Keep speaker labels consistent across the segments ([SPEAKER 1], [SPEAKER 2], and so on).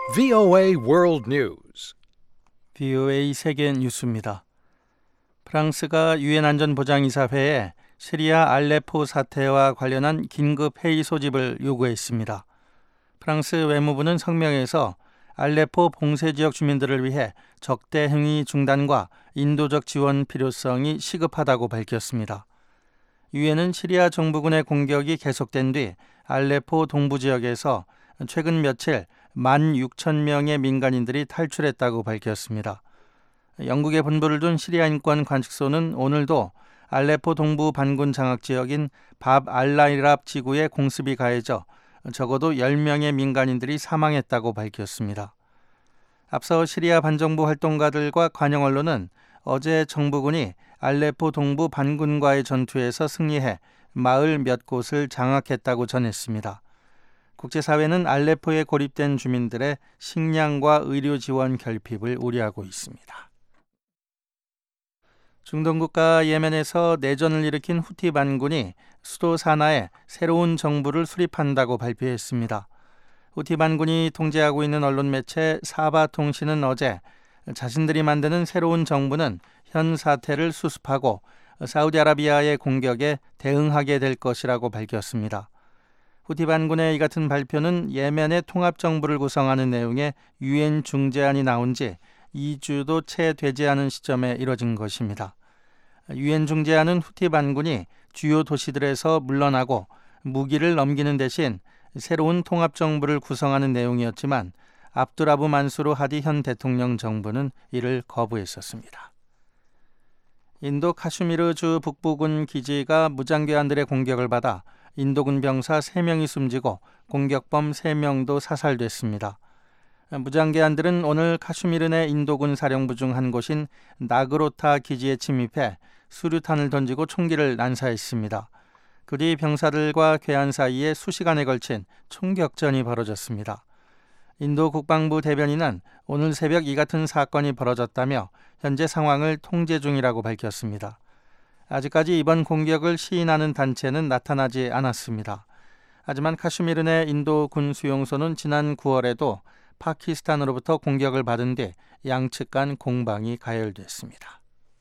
[SPEAKER 1] VOA World News.
[SPEAKER 2] VOA 세계 뉴스입니다. 프랑스가 유엔 안전보장이사회에 시리아 알레포 사태와 관련한 긴급 회의 소집을 요구했습니다. 프랑스 외무부는 성명에서 알레포 봉쇄 지역 주민들을 위해 적대 행위 중단과 인도적 지원 필요성이 시급하다고 밝혔습니다. 유엔은 시리아 정부군의 공격이 계속된 뒤 알레포 동부 지역에서 최근 며칠 16,000명의 민간인들이 탈출했다고 밝혔습니다. 영국에 본부를 둔 시리아 인권 관측소는 오늘도 알레포 동부 반군 장악 지역인 밥 알라이랍 지구에 공습이 가해져 적어도 10명의 민간인들이 사망했다고 밝혔습니다. 앞서 시리아 반정부 활동가들과 관영 언론은 어제 정부군이 알레포 동부 반군과의 전투에서 승리해 마을 몇 곳을 장악했다고 전했습니다. 국제사회는 알레포에 고립된 주민들의 식량과 의료 지원 결핍을 우려하고 있습니다. 중동 국가 예멘에서 내전을 일으킨 후티 반군이 수도 사나에 새로운 정부를 수립한다고 발표했습니다. 후티 반군이 통제하고 있는 언론 매체 사바 통신은 어제 자신들이 만드는 새로운 정부는 현 사태를 수습하고 사우디아라비아의 공격에 대응하게 될 것이라고 밝혔습니다. 후티 반군의 이 같은 발표는 예멘의 통합정부를 구성하는 내용의 유엔 중재안이 나온 지 2주도 채 되지 않은 시점에 이뤄진 것입니다. 유엔 중재안은 후티 반군이 주요 도시들에서 물러나고 무기를 넘기는 대신 새로운 통합정부를 구성하는 내용이었지만 압두라부 만수르 하디 현 대통령 정부는 이를 거부했었습니다. 인도 카슈미르주 북부군 기지가 무장괴한들의 공격을 받아 인도군 병사 3명이 숨지고 공격범 3명도 사살됐습니다. 무장괴한들은 오늘 카슈미르 내 인도군 사령부 중 한 곳인 나그로타 기지에 침입해 수류탄을 던지고 총기를 난사했습니다. 그 뒤 병사들과 괴한 사이에 수시간에 걸친 총격전이 벌어졌습니다. 인도 국방부 대변인은 오늘 새벽 이 같은 사건이 벌어졌다며 현재 상황을 통제 중이라고 밝혔습니다. 아직까지 이번 공격을 시인하는 단체는 나타나지 않았습니다. 하지만 카슈미르 내 인도 군 수용소는 지난 9월에도 파키스탄으로부터 공격을 받은 뒤 양측 간 공방이 가열됐습니다.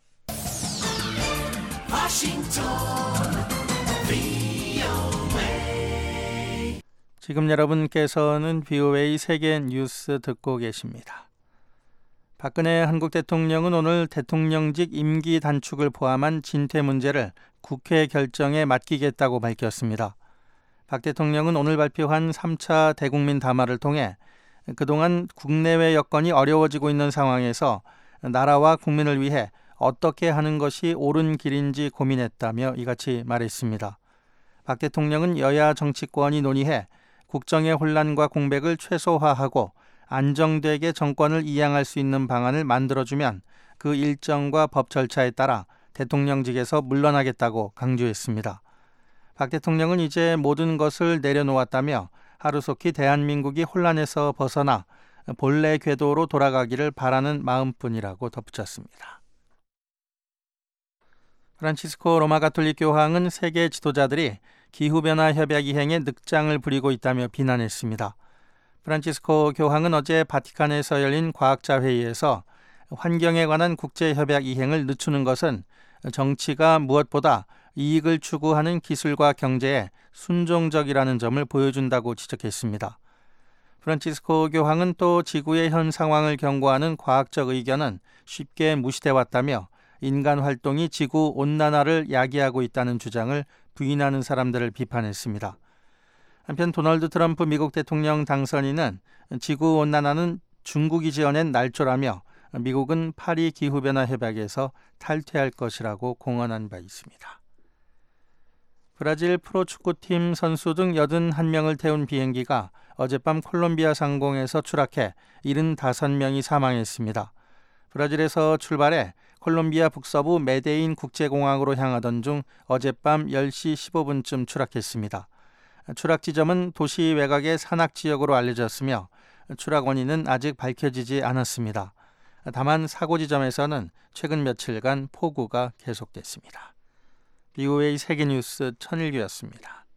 [SPEAKER 2] 지금 여러분께서는 VOA 세계 뉴스 듣고 계십니다. 박근혜 한국 대통령은 오늘 대통령직 임기 단축을 포함한 진퇴 문제를 국회 결정에 맡기겠다고 밝혔습니다. 박 대통령은 오늘 발표한 3차 대국민 담화를 통해 그동안 국내외 여건이 어려워지고 있는 상황에서 나라와 국민을 위해 어떻게 하는 것이 옳은 길인지 고민했다며 이같이 말했습니다. 박 대통령은 여야 정치권이 논의해 국정의 혼란과 공백을 최소화하고 안정되게 정권을 이양할 수 있는 방안을 만들어주면 그 일정과 법 절차에 따라 대통령직에서 물러나겠다고 강조했습니다. 박 대통령은 이제 모든 것을 내려놓았다며 하루속히 대한민국이 혼란에서 벗어나 본래 궤도로 돌아가기를 바라는 마음뿐이라고 덧붙였습니다. 프란치스코 로마 가톨릭 교황은 세계 지도자들이 기후변화 협약 이행에 늑장을 부리고 있다며 비난했습니다. 프란치스코 교황은 어제 바티칸에서 열린 과학자 회의에서 환경에 관한 국제협약 이행을 늦추는 것은 정치가 무엇보다 이익을 추구하는 기술과 경제에 순종적이라는 점을 보여준다고 지적했습니다. 프란치스코 교황은 또 지구의 현 상황을 경고하는 과학적 의견은 쉽게 무시돼 왔다며 인간 활동이 지구 온난화를 야기하고 있다는 주장을 부인하는 사람들을 비판했습니다. 한편 도널드 트럼프 미국 대통령 당선인은 지구 온난화는 중국이 지어낸 날조라며 미국은 파리 기후변화 협약에서 탈퇴할 것이라고 공언한 바 있습니다. 브라질 프로축구팀 선수 등 81명을 태운 비행기가 어젯밤 콜롬비아 상공에서 추락해 75명이 사망했습니다. 브라질에서 출발해 콜롬비아 북서부 메데인 국제공항으로 향하던 중 어젯밤 10시 15분쯤 추락했습니다. 추락 지점은 도시 외곽의 산악지역으로 알려졌으며 추락 원인은 아직 밝혀지지 않았습니다. 다만 사고 지점에서는 최근 며칠간 폭우가 계속됐습니다. VOA 세계뉴스 천일규였습니다.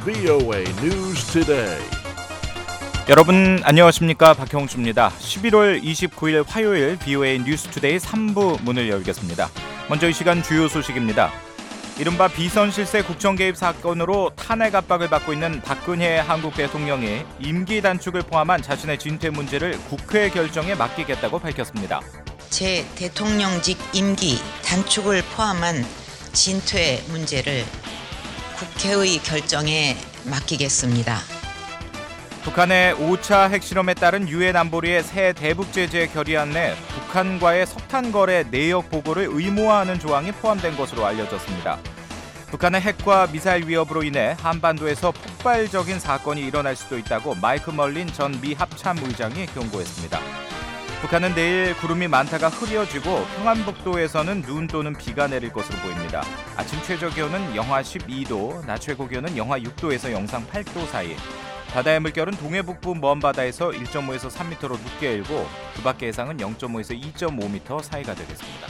[SPEAKER 3] VOA News Today.
[SPEAKER 4] 여러분 안녕하십니까, 박형주입니다. 11월 29일 화요일 VOA 뉴스투데이 3부 문을 열겠습니다. 먼저 이 시간 주요 소식입니다. 이른바 비선 실세 국정 개입 사건으로 탄핵 압박을 받고 있는 박근혜 한국 대통령이 임기 단축을 포함한 자신의 진퇴 문제를 국회 결정에 맡기겠다고 밝혔습니다.
[SPEAKER 5] 제 대통령직 임기 단축을 포함한 진퇴 문제를 국회의 결정에 맡기겠습니다.
[SPEAKER 4] 북한의 5차 핵실험에 따른 유엔 안보리의 새 대북 제재 결의안 내 북한과의 석탄 거래 내역 보고를 의무화하는 조항이 포함된 것으로 알려졌습니다. 북한의 핵과 미사일 위협으로 인해 한반도에서 폭발적인 사건이 일어날 수도 있다고 마이크 멀린 전 미 합참 의장이 경고했습니다. 북한은 내일 구름이 많다가 흐려지고 평안북도에서는 눈 또는 비가 내릴 것으로 보입니다. 아침 최저 기온은 영하 12도, 낮 최고 기온은 영하 6도에서 영상 8도 사이. 바다의 물결은 동해 북부 먼 바다에서 1.5에서 3m로 높게 일고 그 밖의 해상은 0.5에서 2.5m 사이가 되겠습니다.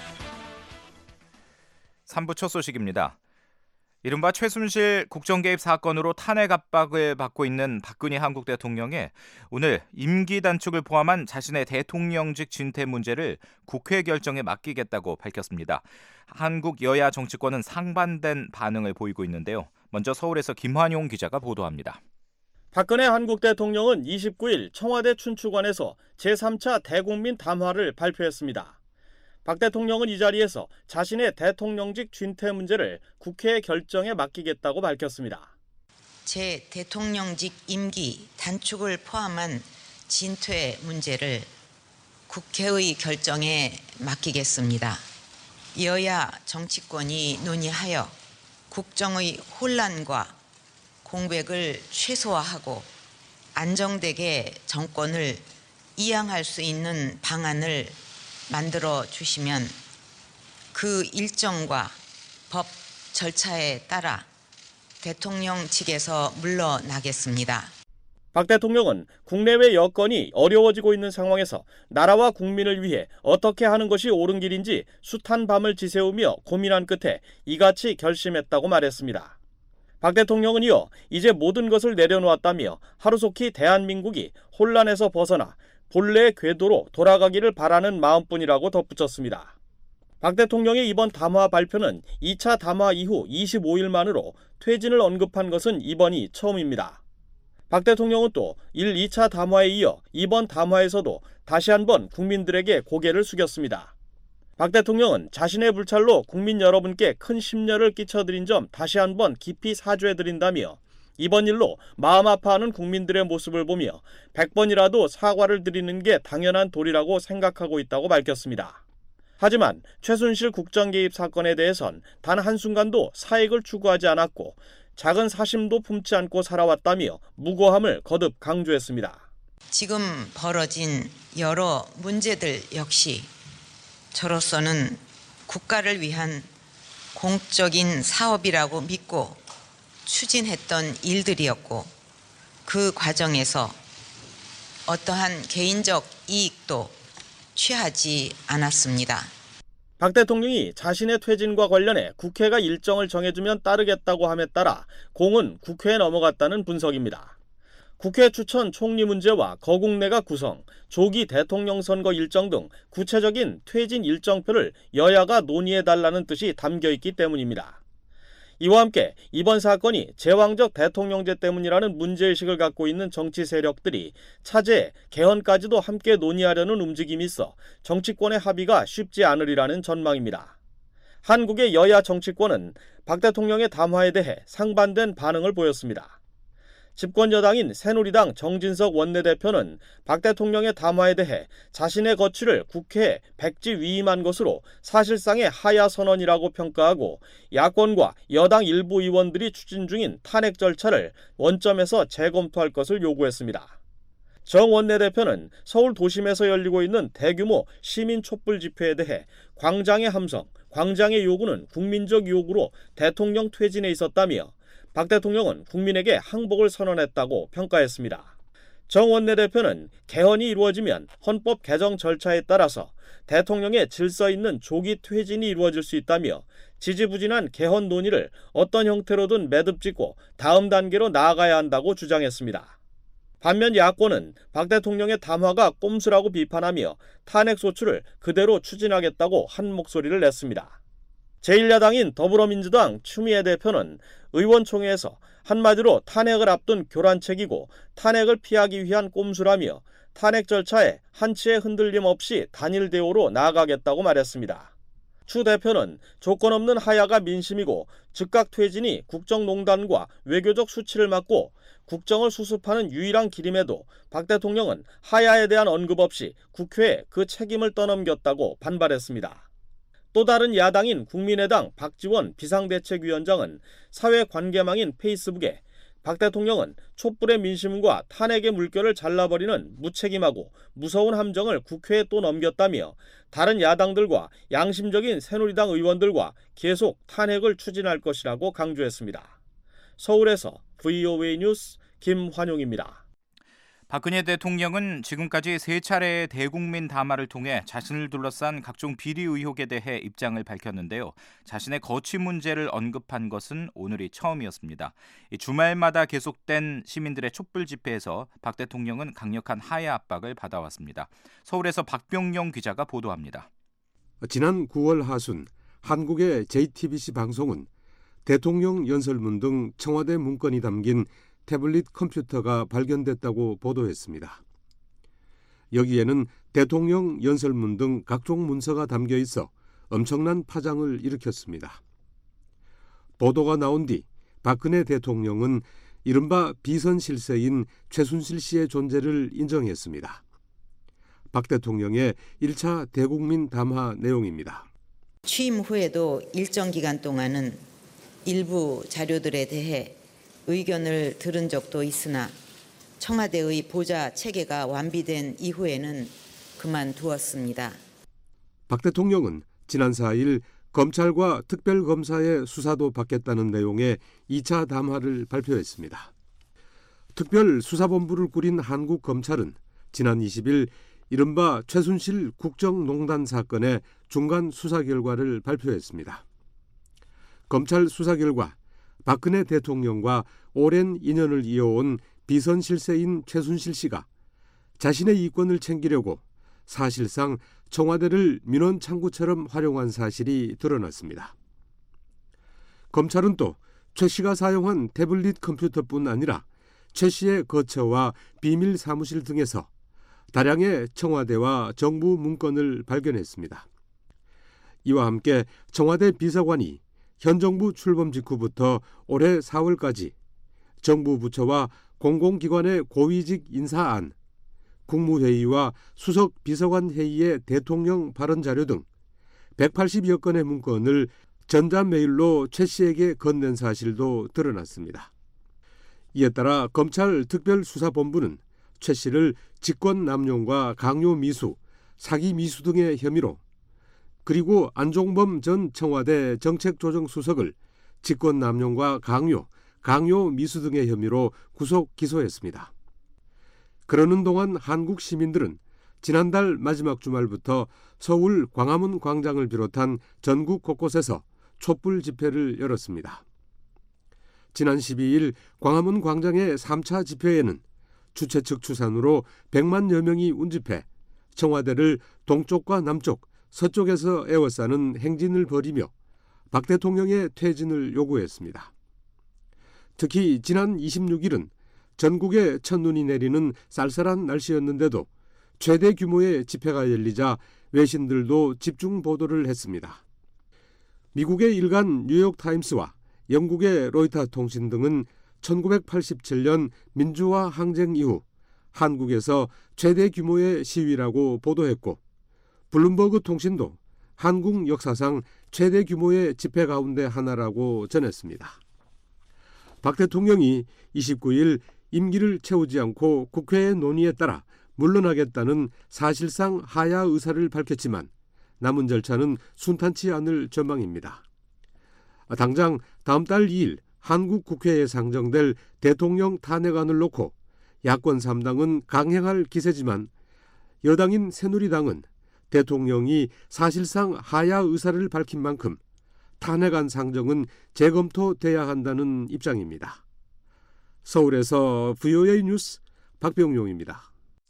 [SPEAKER 4] 3부 첫 소식입니다. 이른바 최순실 국정개입 사건으로 탄핵 압박을 받고 있는 박근혜 한국 대통령이 오늘 임기 단축을 포함한 자신의 대통령직 진퇴 문제를 국회 결정에 맡기겠다고 밝혔습니다. 한국 여야 정치권은 상반된 반응을 보이고 있는데요. 먼저 서울에서 김환용 기자가 보도합니다.
[SPEAKER 6] 박근혜 한국 대통령은 29일 청와대 춘추관에서 제3차 대국민 담화를 발표했습니다. 박 대통령은 이 자리에서 자신의 대통령직 진퇴 문제를 국회 결정에 맡기겠다고 밝혔습니다.
[SPEAKER 5] 제 대통령직 임기 단축을 포함한 진퇴 문제를 국회의 결정에 맡기겠습니다. 여야 정치권이 논의하여 국정의 혼란과 공백을 최소화하고 안정되게 정권을 이양할 수 있는 방안을 만들어 주시면 그 일정과 법 절차에 따라 대통령직에서 물러나겠습니다.
[SPEAKER 6] 박 대통령은 국내외 여건이 어려워지고 있는 상황에서 나라와 국민을 위해 어떻게 하는 것이 옳은 길인지 숱한 밤을 지새우며 고민한 끝에 이같이 결심했다고 말했습니다. 박 대통령은 이어 이제 모든 것을 내려놓았다며 하루속히 대한민국이 혼란에서 벗어나 본래의 궤도로 돌아가기를 바라는 마음뿐이라고 덧붙였습니다. 박 대통령의 이번 담화 발표는 2차 담화 이후 25일 만으로 퇴진을 언급한 것은 이번이 처음입니다. 박 대통령은 또 1, 2차 담화에 이어 이번 담화에서도 다시 한번 국민들에게 고개를 숙였습니다. 박 대통령은 자신의 불찰로 국민 여러분께 큰 심려를 끼쳐드린 점 다시 한번 깊이 사죄드린다며 이번 일로 마음 아파하는 국민들의 모습을 보며 100번이라도 사과를 드리는 게 당연한 도리라고 생각하고 있다고 밝혔습니다. 하지만 최순실 국정개입 사건에 대해선 단 한순간도 사익을 추구하지 않았고 작은 사심도 품지 않고 살아왔다며 무고함을 거듭 강조했습니다.
[SPEAKER 5] 지금 벌어진 여러 문제들 역시 저로서는 국가를 위한 공적인 사업이라고 믿고 추진했던 일들이었고 그 과정에서 어떠한 개인적 이익도 취하지 않았습니다.
[SPEAKER 6] 박 대통령이 자신의 퇴진과 관련해 국회가 일정을 정해주면 따르겠다고 함에 따라 공은 국회에 넘어갔다는 분석입니다. 국회 추천 총리 문제와 거국내각 구성, 조기 대통령 선거 일정 등 구체적인 퇴진 일정표를 여야가 논의해달라는 뜻이 담겨있기 때문입니다. 이와 함께 이번 사건이 제왕적 대통령제 때문이라는 문제의식을 갖고 있는 정치 세력들이 차제에 개헌까지도 함께 논의하려는 움직임이 있어 정치권의 합의가 쉽지 않으리라는 전망입니다. 한국의 여야 정치권은 박 대통령의 담화에 대해 상반된 반응을 보였습니다. 집권 여당인 새누리당 정진석 원내대표는 박 대통령의 담화에 대해 자신의 거취를 국회에 백지 위임한 것으로 사실상의 하야 선언이라고 평가하고 야권과 여당 일부 의원들이 추진 중인 탄핵 절차를 원점에서 재검토할 것을 요구했습니다. 정 원내대표는 서울 도심에서 열리고 있는 대규모 시민 촛불 집회에 대해 광장의 함성, 광장의 요구는 국민적 요구로 대통령 퇴진에 있었다며 박 대통령은 국민에게 항복을 선언했다고 평가했습니다. 정 원내대표는 개헌이 이루어지면 헌법 개정 절차에 따라서 대통령의 질서 있는 조기 퇴진이 이루어질 수 있다며 지지부진한 개헌 논의를 어떤 형태로든 매듭짓고 다음 단계로 나아가야 한다고 주장했습니다. 반면 야권은 박 대통령의 담화가 꼼수라고 비판하며 탄핵소추를 그대로 추진하겠다고 한 목소리를 냈습니다. 제1야당인 더불어민주당 추미애 대표는 의원총회에서 한마디로 탄핵을 앞둔 교란책이고 탄핵을 피하기 위한 꼼수라며 탄핵 절차에 한치의 흔들림 없이 단일 대우로 나아가겠다고 말했습니다. 추 대표는 조건 없는 하야가 민심이고 즉각 퇴진이 국정농단과 외교적 수치를 막고 국정을 수습하는 유일한 길임에도 박 대통령은 하야에 대한 언급 없이 국회에 그 책임을 떠넘겼다고 반발했습니다. 또 다른 야당인 국민의당 박지원 비상대책위원장은 사회관계망인 페이스북에 박 대통령은 촛불의 민심과 탄핵의 물결을 잘라버리는 무책임하고 무서운 함정을 국회에 또 넘겼다며 다른 야당들과 양심적인 새누리당 의원들과 계속 탄핵을 추진할 것이라고 강조했습니다. 서울에서 VOA 뉴스 김환용입니다.
[SPEAKER 4] 박근혜 대통령은 지금까지 3차례의 대국민 담화를 통해 자신을 둘러싼 각종 비리 의혹에 대해 입장을 밝혔는데요. 자신의 거취 문제를 언급한 것은 오늘이 처음이었습니다. 주말마다 계속된 시민들의 촛불 집회에서 박 대통령은 강력한 하야 압박을 받아왔습니다. 서울에서 박병용 기자가 보도합니다.
[SPEAKER 7] 지난 9월 하순 한국의 JTBC 방송은 대통령 연설문 등 청와대 문건이 담긴 태블릿 컴퓨터가 발견됐다고 보도했습니다. 여기에는 대통령 연설문 등 각종 문서가 담겨 있어 엄청난 파장을 일으켰습니다. 보도가 나온 뒤 박근혜 대통령은 이른바 비선 실세인 최순실 씨의 존재를 인정했습니다. 박 대통령의 1차 대국민 담화 내용입니다.
[SPEAKER 5] 취임 후에도 일정 기간 동안은 일부 자료들에 대해 의견을 들은 적도 있으나 청와대의 보좌 체계가 완비된 이후에는 그만두었습니다.
[SPEAKER 7] 박 대통령은 지난 4일 검찰과 특별검사의 수사도 받겠다는 내용의 2차 담화를 발표했습니다. 특별수사본부를 꾸린 한국검찰은 지난 20일 이른바 최순실 국정농단 사건의 중간 수사 결과를 발표했습니다. 검찰 수사 결과 박근혜 대통령과 오랜 인연을 이어온 비선 실세인 최순실 씨가 자신의 이권을 챙기려고 사실상 청와대를 민원 창구처럼 활용한 사실이 드러났습니다. 검찰은 또 최 씨가 사용한 태블릿 컴퓨터뿐 아니라 최 씨의 거처와 비밀 사무실 등에서 다량의 청와대와 정부 문건을 발견했습니다. 이와 함께 청와대 비서관이 현 정부 출범 직후부터 올해 4월까지 정부 부처와 공공기관의 고위직 인사안, 국무회의와 수석 비서관 회의의 대통령 발언 자료 등 180여 건의 문건을 전자메일로 최 씨에게 건넨 사실도 드러났습니다. 이에 따라 검찰 특별수사본부는 최 씨를 직권남용과 강요미수, 사기미수 등의 혐의로 그리고 안종범 전 청와대 정책조정수석을 직권남용과 강요미수 등의 혐의로 구속 기소했습니다. 그러는 동안 한국 시민들은 지난달 마지막 주말부터 서울 광화문 광장을 비롯한 전국 곳곳에서 촛불 집회를 열었습니다. 지난 12일 광화문 광장의 3차 집회에는 주최 측 추산으로 100만여 명이 운집해 청와대를 동쪽과 남쪽, 서쪽에서 에워싸는 행진을 벌이며 박 대통령의 퇴진을 요구했습니다. 특히 지난 26일은 전국에 첫눈이 내리는 쌀쌀한 날씨였는데도 최대 규모의 집회가 열리자 외신들도 집중 보도를 했습니다. 미국의 일간 뉴욕타임스와 영국의 로이터 통신 등은 1987년 민주화 항쟁 이후 한국에서 최대 규모의 시위라고 보도했고 블룸버그 통신도 한국 역사상 최대 규모의 집회 가운데 하나라고 전했습니다. 박 대통령이 29일 임기를 채우지 않고 국회의 논의에 따라 물러나겠다는 사실상 하야 의사를 밝혔지만 남은 절차는 순탄치 않을 전망입니다. 당장 다음 달 2일 한국 국회에 상정될 대통령 탄핵안을 놓고 야권 3당은 강행할 기세지만 여당인 새누리당은 대통령이 사실상 하야 의사를 밝힌 만큼 탄핵안 상정은 재검토돼야 한다는 입장입니다. 서울에서 VOA 뉴스 박병용입니다.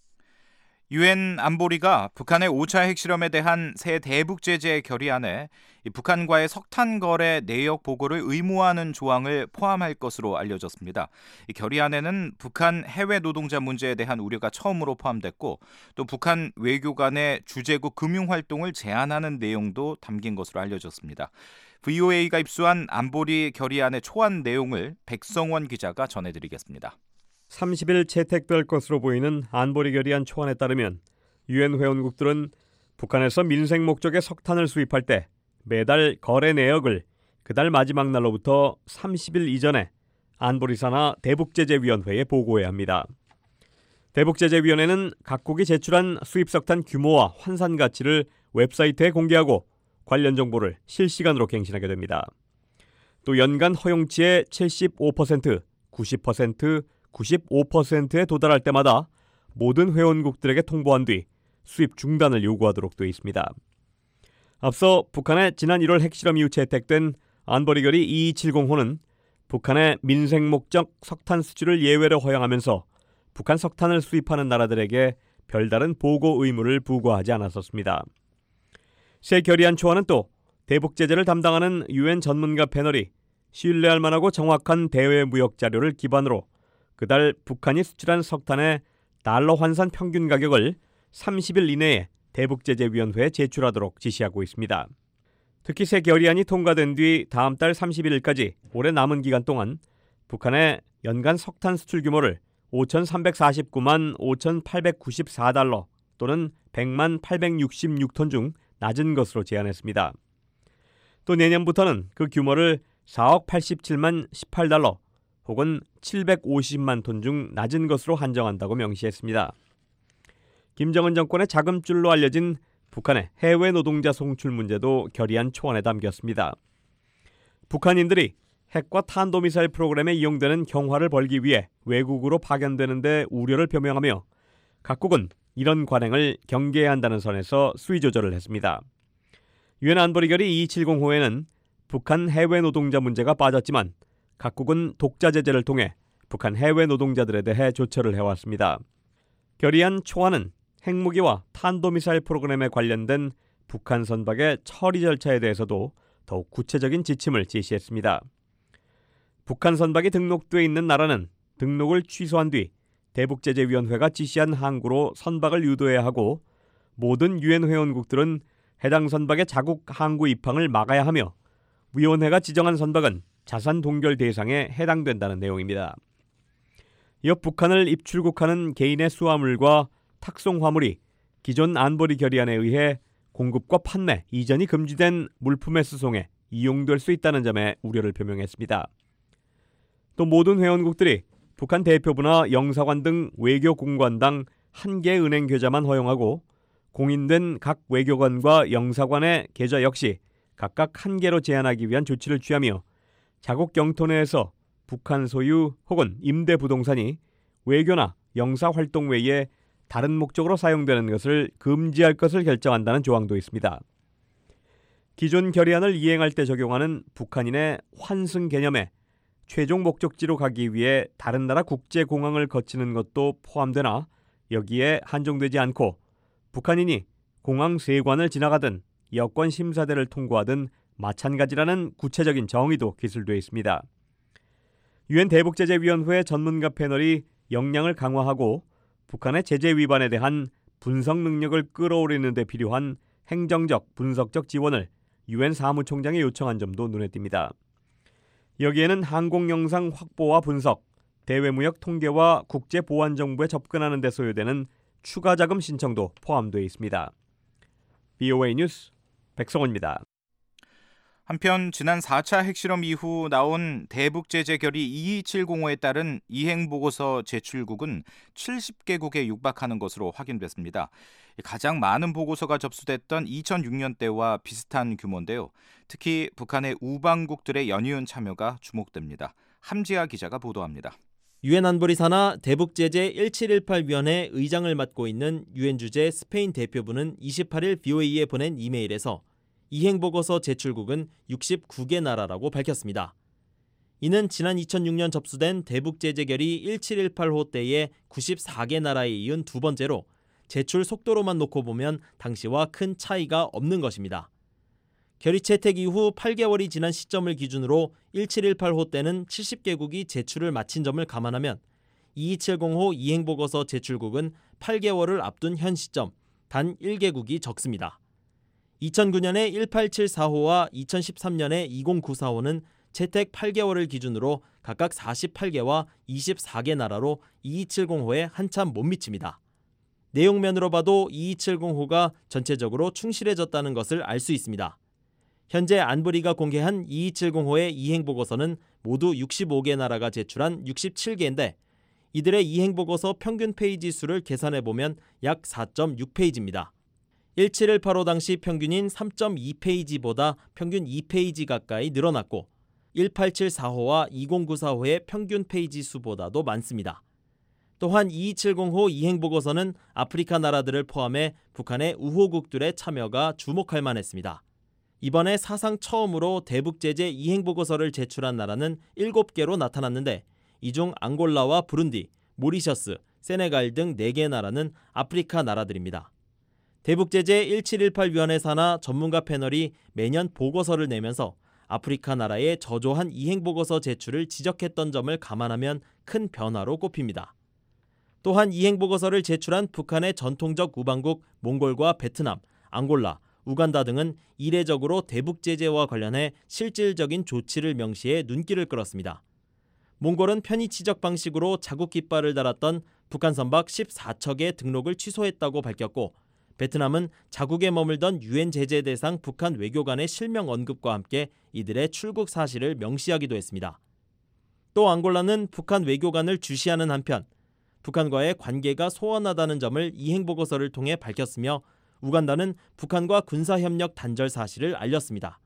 [SPEAKER 4] 유엔 안보리가 북한의 5차 핵실험에 대한 새 대북 제재 결의안에 북한과의 석탄 거래 내역 보고를 의무화하는 조항을 포함할 것으로 알려졌습니다. 이 결의안에는 북한 해외 노동자 문제에 대한 우려가 처음으로 포함됐고 또 북한 외교관의 주재국 금융 활동을 제한하는 내용도 담긴 것으로 알려졌습니다. VOA가 입수한 안보리 결의안의 초안 내용을 백성원 기자가 전해드리겠습니다.
[SPEAKER 8] 30일 채택될 것으로 보이는 안보리 결의안 초안에 따르면 유엔 회원국들은 북한에서 민생 목적의 석탄을 수입할 때 매달 거래 내역을 그달 마지막 날로부터 30일 이전에 안보리사나 대북제재위원회에 보고해야 합니다. 대북제재위원회는 각국이 제출한 수입 석탄 규모와 환산 가치를 웹사이트에 공개하고 관련 정보를 실시간으로 갱신하게 됩니다. 또 연간 허용치의 75%, 90%, 95%에 도달할 때마다 모든 회원국들에게 통보한 뒤 수입 중단을 요구하도록 되어 있습니다. 앞서 북한의 지난 1월 핵실험 이후 채택된 안보리 결의 2270호는 북한의 민생 목적 석탄 수출을 예외로 허용하면서 북한 석탄을 수입하는 나라들에게 별다른 보고 의무를 부과하지 않았었습니다. 새 결의안 초안은 또 대북 제재를 담당하는 유엔 전문가 패널이 신뢰할 만하고 정확한 대외 무역 자료를 기반으로 그달 북한이 수출한 석탄의 달러 환산 평균 가격을 30일 이내에 대북제재위원회에 제출하도록 지시하고 있습니다. 특히 새 결의안이 통과된 뒤 다음 달 31일까지 올해 남은 기간 동안 북한의 연간 석탄 수출 규모를 5,349만 5,894달러 또는 100만 866톤 중 낮은 것으로 제한했습니다. 또 내년부터는 그 규모를 4억 87만 18달러 혹은 750만 톤 중 낮은 것으로 한정한다고 명시했습니다. 김정은 정권의 자금줄로 알려진 북한의 해외 노동자 송출 문제도 결의안 초안에 담겼습니다. 북한인들이 핵과 탄도미사일 프로그램에 이용되는 경화를 벌기 위해 외국으로 파견되는 데 우려를 표명하며 각국은 이런 관행을 경계해야 한다는 선에서 수위 조절을 했습니다. 유엔 안보리 결의 2270호에는 북한 해외 노동자 문제가 빠졌지만 각국은 독자 제재를 통해 북한 해외 노동자들에 대해 조처를 해왔습니다. 결의안 초안은 핵무기와 탄도미사일 프로그램에 관련된 북한 선박의 처리 절차에 대해서도 더욱 구체적인 지침을 제시했습니다. 북한 선박이 등록돼 있는 나라는 등록을 취소한 뒤 대북제재위원회가 지시한 항구로 선박을 유도해야 하고 모든 유엔 회원국들은 해당 선박의 자국 항구 입항을 막아야 하며 위원회가 지정한 선박은 자산 동결 대상에 해당된다는 내용입니다. 이어 북한을 입출국하는 개인의 수화물과 탁송 화물이 기존 안보리 결의안에 의해 공급과 판매, 이전이 금지된 물품의 수송에 이용될 수 있다는 점에 우려를 표명했습니다. 또 모든 회원국들이 북한 대표부나 영사관 등 외교 공관당 1개의 은행 계좌만 허용하고 공인된 각 외교관과 영사관의 계좌 역시 각각 1개로 제한하기 위한 조치를 취하며 자국 영토 내에서 북한 소유 혹은 임대 부동산이 외교나 영사 활동 외에 다른 목적으로 사용되는 것을 금지할 것을 결정한다는 조항도 있습니다. 기존 결의안을 이행할 때 적용하는 북한인의 환승 개념에 최종 목적지로 가기 위해 다른 나라 국제공항을 거치는 것도 포함되나 여기에 한정되지 않고 북한인이 공항 세관을 지나가든 여권 심사대를 통과하든 마찬가지라는 구체적인 정의도 기술되어 있습니다. 유엔 대북제재위원회 전문가 패널이 역량을 강화하고 북한의 제재 위반에 대한 분석 능력을 끌어올리는 데 필요한 행정적, 분석적 지원을 유엔 사무총장에 요청한 점도 눈에 띕니다. 여기에는 항공 영상 확보와 분석, 대외무역 통계와 국제보안정보에 접근하는 데 소요되는 추가 자금 신청도 포함되어 있습니다. VOA 뉴스 백성원입니다.
[SPEAKER 4] 한편 지난 4차 핵실험 이후 나온 대북제재 결의 2270호에 따른 이행보고서 제출국은 70개국에 육박하는 것으로 확인됐습니다. 가장 많은 보고서가 접수됐던 2006년 때와 비슷한 규모인데요. 특히 북한의 우방국들의 연이은 참여가 주목됩니다. 함지아 기자가 보도합니다.
[SPEAKER 9] 유엔 안보리 산하 대북제재 1718위원회 의장을 맡고 있는 유엔 주재 스페인 대표부는 28일 BOA에 보낸 이메일에서 이행보고서 제출국은 69개 나라라고 밝혔습니다. 이는 지난 2006년 접수된 대북제재 결의 1718호 때의 94개 나라에 이은 두 번째로 제출 속도로만 놓고 보면 당시와 큰 차이가 없는 것입니다. 결의 채택 이후 8개월이 지난 시점을 기준으로 1718호 때는 70개국이 제출을 마친 점을 감안하면 2270호 이행보고서 제출국은 8개월을 앞둔 현 시점 단 1개국이 적습니다. 2009년의 1874호와 2013년의 2094호는 채택 8개월을 기준으로 각각 48개와 24개 나라로 2270호에 한참 못 미칩니다. 내용면으로 봐도 2270호가 전체적으로 충실해졌다는 것을 알 수 있습니다. 현재 안보리가 공개한 2270호의 이행보고서는 모두 65개 나라가 제출한 67개인데 이들의 이행보고서 평균 페이지 수를 계산해보면 약 4.6페이지입니다. 1718호 당시 평균인 3.2페이지보다 평균 2페이지 가까이 늘어났고 1874호와 2094호의 평균 페이지 수보다도 많습니다. 또한 2270호 이행보고서는 아프리카 나라들을 포함해 북한의 우호국들의 참여가 주목할 만했습니다. 이번에 사상 처음으로 대북제재 이행보고서를 제출한 나라는 7개로 나타났는데 이 중 앙골라와 부룬디, 모리셔스, 세네갈 등 4개 나라는 아프리카 나라들입니다. 대북제재 1718위원회 산하 전문가 패널이 매년 보고서를 내면서 아프리카 나라의 저조한 이행보고서 제출을 지적했던 점을 감안하면 큰 변화로 꼽힙니다. 또한 이행보고서를 제출한 북한의 전통적 우방국 몽골과 베트남, 앙골라, 우간다 등은 이례적으로 대북제재와 관련해 실질적인 조치를 명시해 눈길을 끌었습니다. 몽골은 편의 지적 방식으로 자국 깃발을 달았던 북한 선박 14척의 등록을 취소했다고 밝혔고 베트남은 자국에 머물던 유엔 제재 대상 북한 외교관의 실명 언급과 함께 이들의 출국 사실을 명시하기도 했습니다. 또 앙골라는 북한 외교관을 주시하는 한편 북한과의 관계가 소원하다는 점을 이행보고서를 통해 밝혔으며 우간다는 북한과 군사협력 단절 사실을 알렸습니다.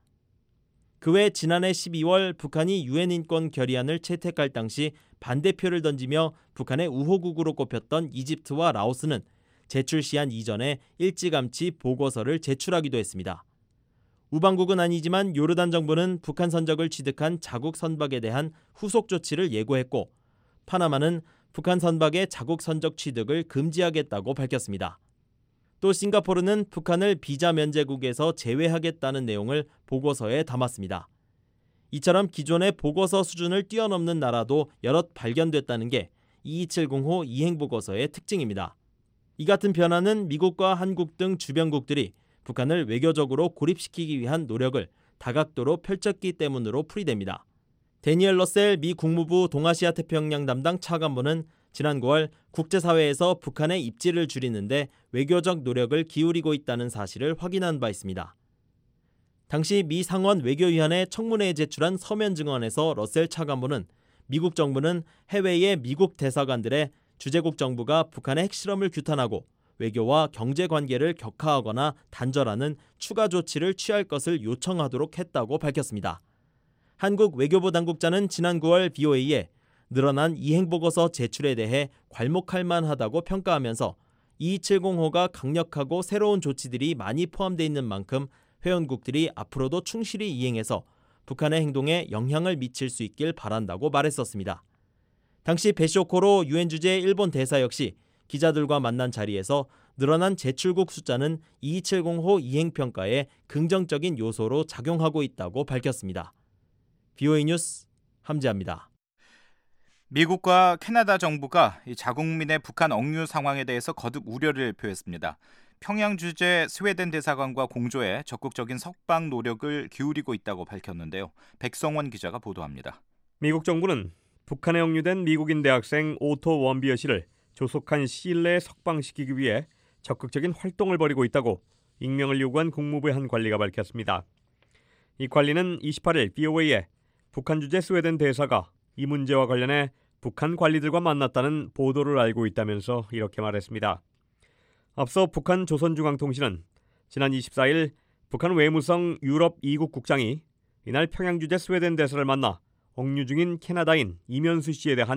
[SPEAKER 9] 그 외 지난해 12월 북한이 유엔 인권 결의안을 채택할 당시 반대표를 던지며 북한의 우호국으로 꼽혔던 이집트와 라오스는 제출 시한 이전에 일찌감치 보고서를 제출하기도 했습니다. 우방국은 아니지만 요르단 정부는 북한 선적을 취득한 자국 선박에 대한 후속 조치를 예고했고 파나마는 북한 선박의 자국 선적 취득을 금지하겠다고 밝혔습니다. 또 싱가포르는 북한을 비자 면제국에서 제외하겠다는 내용을 보고서에 담았습니다. 이처럼 기존의 보고서 수준을 뛰어넘는 나라도 여럿 발견됐다는 게 2270호 이행보고서의 특징입니다. 이 같은 변화는 미국과 한국 등 주변국들이 북한을 외교적으로 고립시키기 위한 노력을 다각도로 펼쳤기 때문으로 풀이됩니다. 데니엘 러셀 미 국무부 동아시아 태평양 담당 차관보는 지난 9월 국제사회에서 북한의 입지를 줄이는데 외교적 노력을 기울이고 있다는 사실을 확인한 바 있습니다. 당시 미 상원 외교위원회 청문회에 제출한 서면 증언에서 러셀 차관보는 미국 정부는 해외의 미국 대사관들의 주재국 정부가 북한의 핵실험을 규탄하고 외교와 경제 관계를 격화하거나 단절하는 추가 조치를 취할 것을 요청하도록 했다고 밝혔습니다. 한국 외교부 당국자는 지난 9월 BOA에 늘어난 이행보고서 제출에 대해 괄목할 만하다고 평가하면서 2270호가 강력하고 새로운 조치들이 많이 포함되어 있는 만큼 회원국들이 앞으로도 충실히 이행해서 북한의 행동에 영향을 미칠 수 있길 바란다고 말했었습니다. 당시 베쇼코로 유엔 주재 일본 대사 역시 기자들과 만난 자리에서 늘어난 제출국 숫자는 2270호 이행평가에 긍정적인 요소로 작용하고 있다고 밝혔습니다. BOA 뉴스 함재합니다.
[SPEAKER 4] 미국과 캐나다 정부가 자국민의 북한 억류 상황에 대해서 거듭 우려를 표했습니다. 평양 주재 스웨덴 대사관과 공조해 적극적인 석방 노력을 기울이고 있다고 밝혔는데요. 백성원 기자가 보도합니다.
[SPEAKER 8] 미국 정부는 북한에 억류된 미국인 대학생 오토 원비어 씨를 조속한 시일 내에 석방시키기 위해 적극적인 활동을 벌이고 있다고 익명을 요구한 국무부의 한 관리가 밝혔습니다. 이 관리는 28일 BOA에 북한 주재 스웨덴 대사가 이 문제와 관련해 북한 관리들과 만났다는 보도를 알고 있다면서 이렇게 말했습니다. 앞서 북한 조선중앙통신은 지난 24일 북한 외무성 유럽 2국 국장이 이날 평양 주재 스웨덴 대사를 만나 억류 중인 캐나다인 이면수 씨에 대한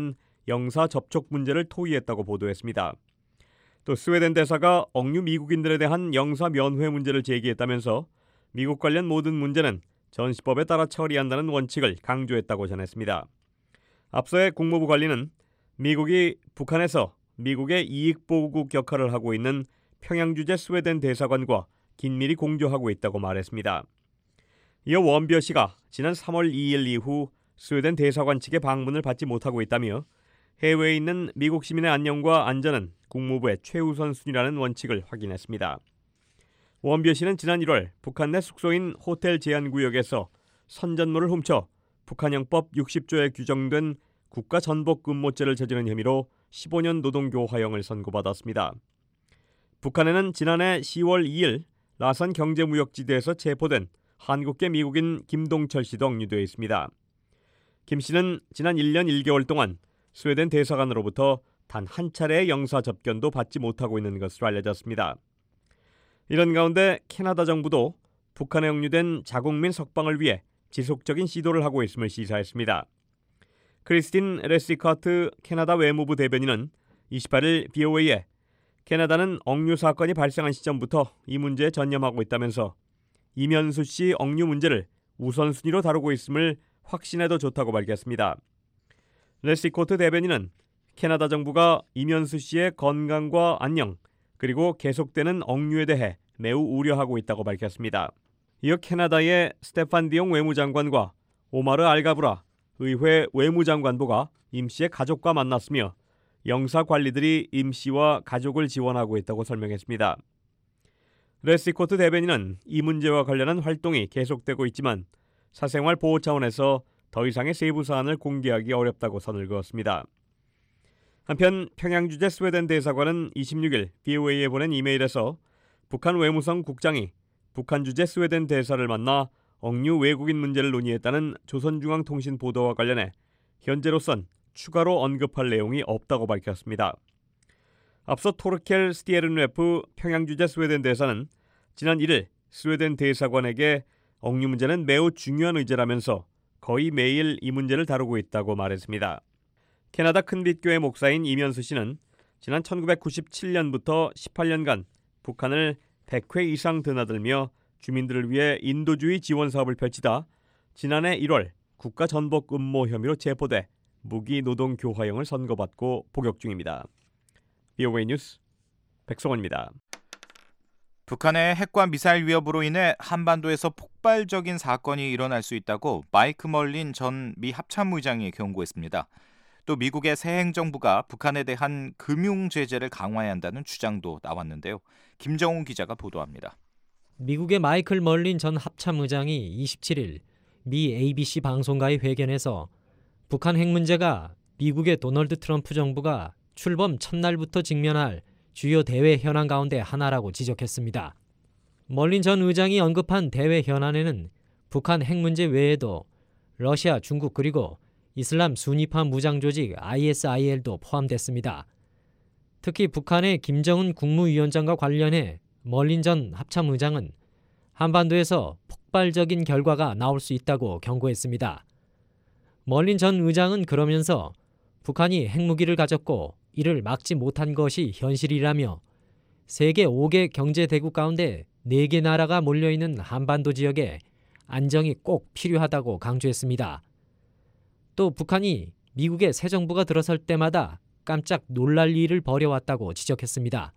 [SPEAKER 8] 영사 접촉 문제를 토의했다고 보도했습니다. 또 스웨덴 대사가 억류 미국인들에 대한 영사 면회 문제를 제기했다면서 미국 관련 모든 문제는 전시법에 따라 처리한다는 원칙을 강조했다고 전했습니다. 앞서의 국무부 관리는 미국이 북한에서 미국의 이익보호국 역할을 하고 있는 평양 주재 스웨덴 대사관과 긴밀히 공조하고 있다고 말했습니다. 이어 원비어 씨가 지난 3월 2일 이후 스웨덴 대사관 측의 방문을 받지 못하고 있다며 해외에 있는 미국 시민의 안녕과 안전은 국무부의 최우선 순위라는 원칙을 확인했습니다. 원비어 씨는 지난 1월 북한 내 숙소인 호텔 제한구역에서 선전물을 훔쳐 북한형법 60조에 규정된 국가전복음모죄를 저지른 혐의로 15년 노동교화형을 선고받았습니다. 북한에는 지난해 10월 2일 라산 경제무역지대에서 체포된 한국계 미국인 김동철 씨도 억류되어 있습니다. 김 씨는 지난 1년 1개월 동안 스웨덴 대사관으로부터 단 한 차례의 영사 접견도 받지 못하고 있는 것으로 알려졌습니다. 이런 가운데 캐나다 정부도 북한에 억류된 자국민 석방을 위해 지속적인 시도를 하고 있음을 시사했습니다. 크리스틴 레시카트 캐나다 외무부 대변인은 28일 BOA에 캐나다는 억류 사건이 발생한 시점부터 이 문제에 전념하고 있다면서 이면수 씨 억류 문제를 우선순위로 다루고 있음을 확신해도 좋다고 밝혔습니다. 레시코트 대변인은 캐나다 정부가 이면수 씨의 건강과 안녕 그리고 계속되는 억류에 대해 매우 우려하고 있다고 밝혔습니다. 이어 캐나다의 스테판 디옹 외무장관과 오마르 알가브라 의회 외무장관보가 임 씨의 가족과 만났으며 영사 관리들이 임 씨와 가족을 지원하고 있다고 설명했습니다. 레시코트 대변인은 이 문제와 관련한 활동이 계속되고 있지만 사생활 보호 차원에서 더 이상의 세부 사안을 공개하기 어렵다고 선을 그었습니다. 한편 평양 주재 스웨덴 대사관은 26일 BOA에 보낸 이메일에서 북한 외무성 국장이 북한 주재 스웨덴 대사를 만나 억류 외국인 문제를 논의했다는 조선중앙통신 보도와 관련해 현재로선 추가로 언급할 내용이 없다고 밝혔습니다. 앞서 토르켈 스티에른웨프 평양 주재 스웨덴 대사는 지난 1일 스웨덴 대사관에게 억류 문제는 매우 중요한 의제라면서 거의 매일 이 문제를 다루고 있다고 말했습니다. 캐나다 큰빛교회 목사인 이면수 씨는 지난 1997년부터 18년간 북한을 100회 이상 드나들며 주민들을 위해 인도주의 지원 사업을 펼치다 지난해 1월 국가전복 음모 혐의로 체포돼 무기노동교화형을 선고받고 복역 중입니다. BOA 뉴스 백성원입니다.
[SPEAKER 4] 북한의 핵과 미사일 위협으로 인해 한반도에서 폭발적인 사건이 일어날 수 있다고 마이크 멀린 전 미 합참의장이 경고했습니다. 또 미국의 새 행정부가 북한에 대한 금융 제재를 강화해야 한다는 주장도 나왔는데요. 김정훈 기자가 보도합니다.
[SPEAKER 10] 미국의 마이클 멀린 전 합참의장이 27일 미 ABC 방송과의 회견에서 북한 핵 문제가 미국의 도널드 트럼프 정부가 출범 첫날부터 직면할 주요 대외 현안 가운데 하나라고 지적했습니다. 멀린 전 의장이 언급한 대외 현안에는 북한 핵 문제 외에도 러시아, 중국 그리고 이슬람 순위파 무장 조직 ISIL도 포함됐습니다. 특히 북한의 김정은 국무위원장과 관련해 멀린 전 합참의장은 한반도에서 폭발적인 결과가 나올 수 있다고 경고했습니다. 멀린 전 의장은 그러면서 북한이 핵무기를 가졌고 이를 막지 못한 것이 현실이라며 세계 5개 경제대국 가운데 4개 나라가 몰려있는 한반도 지역에 안정이 꼭 필요하다고 강조했습니다. 또 북한이 미국의 새 정부가 들어설 때마다 깜짝 놀랄 일을 벌여왔다고 지적했습니다.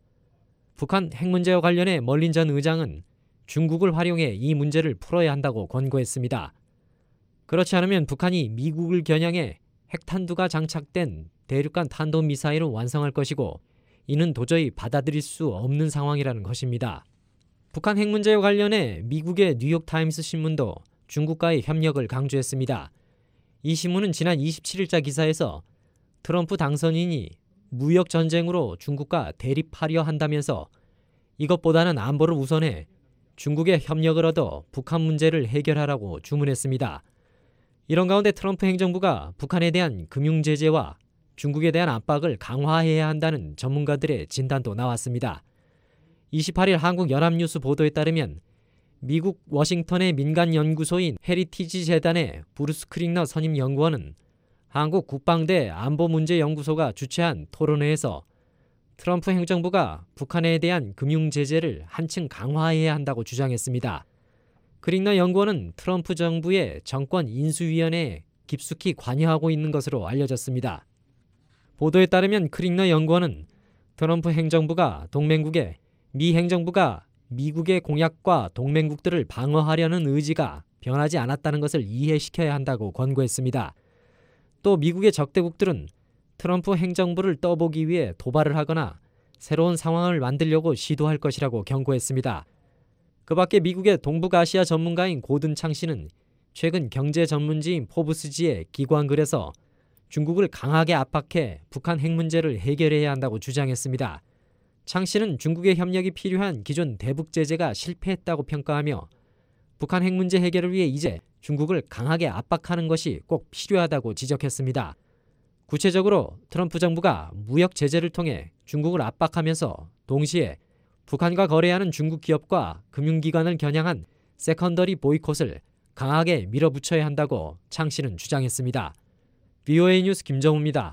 [SPEAKER 10] 북한 핵 문제와 관련해 멀린 전 의장은 중국을 활용해 이 문제를 풀어야 한다고 권고했습니다. 그렇지 않으면 북한이 미국을 겨냥해 핵탄두가 장착된 대륙간 탄도미사일을 완성할 것이고 이는 도저히 받아들일 수 없는 상황이라는 것입니다. 북한 핵 문제와 관련해 미국의 뉴욕타임스 신문도 중국과의 협력을 강조했습니다. 이 신문은 지난 27일자 기사에서 트럼프 당선인이 무역 전쟁으로 중국과 대립하려 한다면서 이것보다는 안보를 우선해 중국의 협력을 얻어 북한 문제를 해결하라고 주문했습니다. 이런 가운데 트럼프 행정부가 북한에 대한 금융 제재와 중국에 대한 압박을 강화해야 한다는 전문가들의 진단도 나왔습니다. 28일 한국연합뉴스 보도에 따르면 미국 워싱턴의 민간 연구소인 헤리티지 재단의 브루스 크릭너 선임 연구원은 한국 국방대 안보문제연구소가 주최한 토론회에서 트럼프 행정부가 북한에 대한 금융 제재를 한층 강화해야 한다고 주장했습니다. 크릭너 연구원은 트럼프 정부의 정권 인수위원회에 깊숙이 관여하고 있는 것으로 알려졌습니다. 보도에 따르면 크릭너 연구원은 트럼프 행정부가 동맹국에 미 행정부가 미국의 공약과 동맹국들을 방어하려는 의지가 변하지 않았다는 것을 이해시켜야 한다고 권고했습니다. 또 미국의 적대국들은 트럼프 행정부를 떠보기 위해 도발을 하거나 새로운 상황을 만들려고 시도할 것이라고 경고했습니다. 그 밖에 미국의 동북아시아 전문가인 고든 창 씨는 최근 경제 전문지인 포브스지의 기관글에서 중국을 강하게 압박해 북한 핵 문제를 해결해야 한다고 주장했습니다. 창 씨는 중국의 협력이 필요한 기존 대북 제재가 실패했다고 평가하며 북한 핵 문제 해결을 위해 이제 중국을 강하게 압박하는 것이 꼭 필요하다고 지적했습니다. 구체적으로 트럼프 정부가 무역 제재를 통해 중국을 압박하면서 동시에 북한과 거래하는 중국 기업과 금융기관을 겨냥한 세컨더리 보이콧을 강하게 밀어붙여야 한다고 창 씨는 주장했습니다. VOA 뉴스 김정우입니다.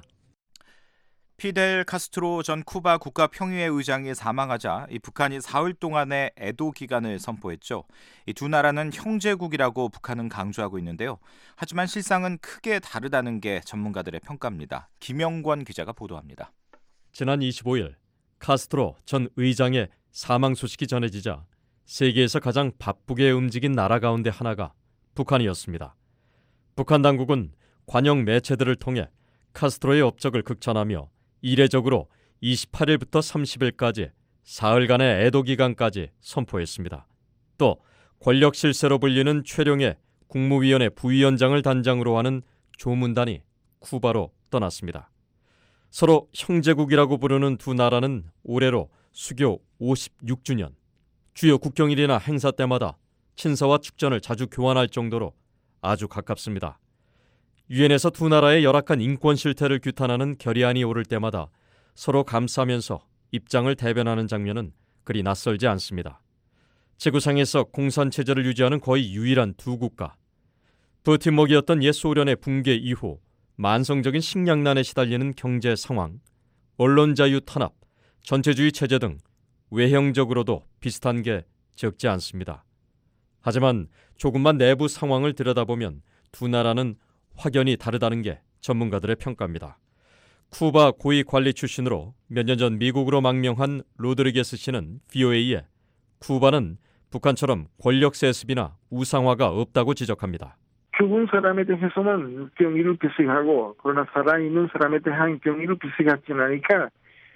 [SPEAKER 4] 피델 카스트로 전 쿠바 국가평의회 의장이 사망하자 북한이 사흘 동안의 애도 기간을 선포했죠. 이 두 나라는 형제국이라고 북한은 강조하고 있는데요. 하지만 실상은 크게 다르다는 게 전문가들의 평가입니다. 김영권 기자가 보도합니다.
[SPEAKER 8] 지난 25일 카스트로 전 의장의 사망 소식이 전해지자 세계에서 가장 바쁘게 움직인 나라 가운데 하나가 북한이었습니다. 북한 당국은 관영 매체들을 통해 카스트로의 업적을 극찬하며 이례적으로 28일부터 30일까지 사흘간의 애도 기간까지 선포했습니다. 또 권력 실세로 불리는 최룡해 국무위원회 부위원장을 단장으로 하는 조문단이 쿠바로 떠났습니다. 서로 형제국이라고 부르는 두 나라는 올해로 수교 56주년, 주요 국경일이나 행사 때마다 친서와 축전을 자주 교환할 정도로 아주 가깝습니다. 유엔에서 두 나라의 열악한 인권 실태를 규탄하는 결의안이 오를 때마다 서로 감싸면서 입장을 대변하는 장면은 그리 낯설지 않습니다. 지구상에서 공산체제를 유지하는 거의 유일한 두 국가. 버팀목이었던 옛 소련의 붕괴 이후 만성적인 식량난에 시달리는 경제 상황, 언론 자유 탄압, 전체주의 체제 등 외형적으로도 비슷한 게 적지 않습니다. 하지만 조금만 내부 상황을 들여다보면 두 나라는 확연히 다르다는 게 전문가들의 평가입니다. 쿠바 고위 관리 출신으로 몇 년 전 미국으로 망명한 로드리게스 씨는 VOA에 쿠바는 북한처럼 권력 세습이나 우상화가 없다고 지적합니다.
[SPEAKER 11] 죽은 사람에 대해서는 경의를 표시하고 그러나 살아있는 사람에 대한 경의를 표시하지 않으니까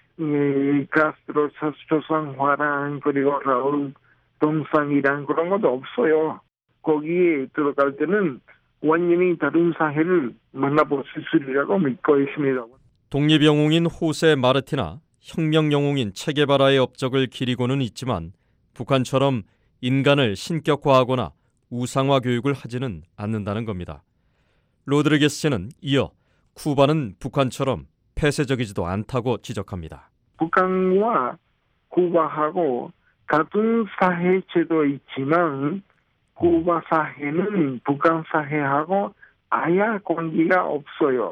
[SPEAKER 11] 카스트로 조상화랑 그리고 라울 동상이랑 그런 것도 없어요. 거기에 들어갈 때는 완전히 다른 사회를 만나볼 수 있으리라고 믿고 있습니다.
[SPEAKER 8] 독립영웅인 호세 마르티나, 혁명영웅인 체게바라의 업적을 기리고는 있지만 북한처럼 인간을 신격화하거나 우상화 교육을 하지는 않는다는 겁니다. 로드리게스 씨는 이어 쿠바는 북한처럼 폐쇄적이지도 않다고 지적합니다.
[SPEAKER 11] 북한과 쿠바하고 같은 사회 제도 있지만 쿠바 사회는 북한 사회하고 아예 관계가 없어요.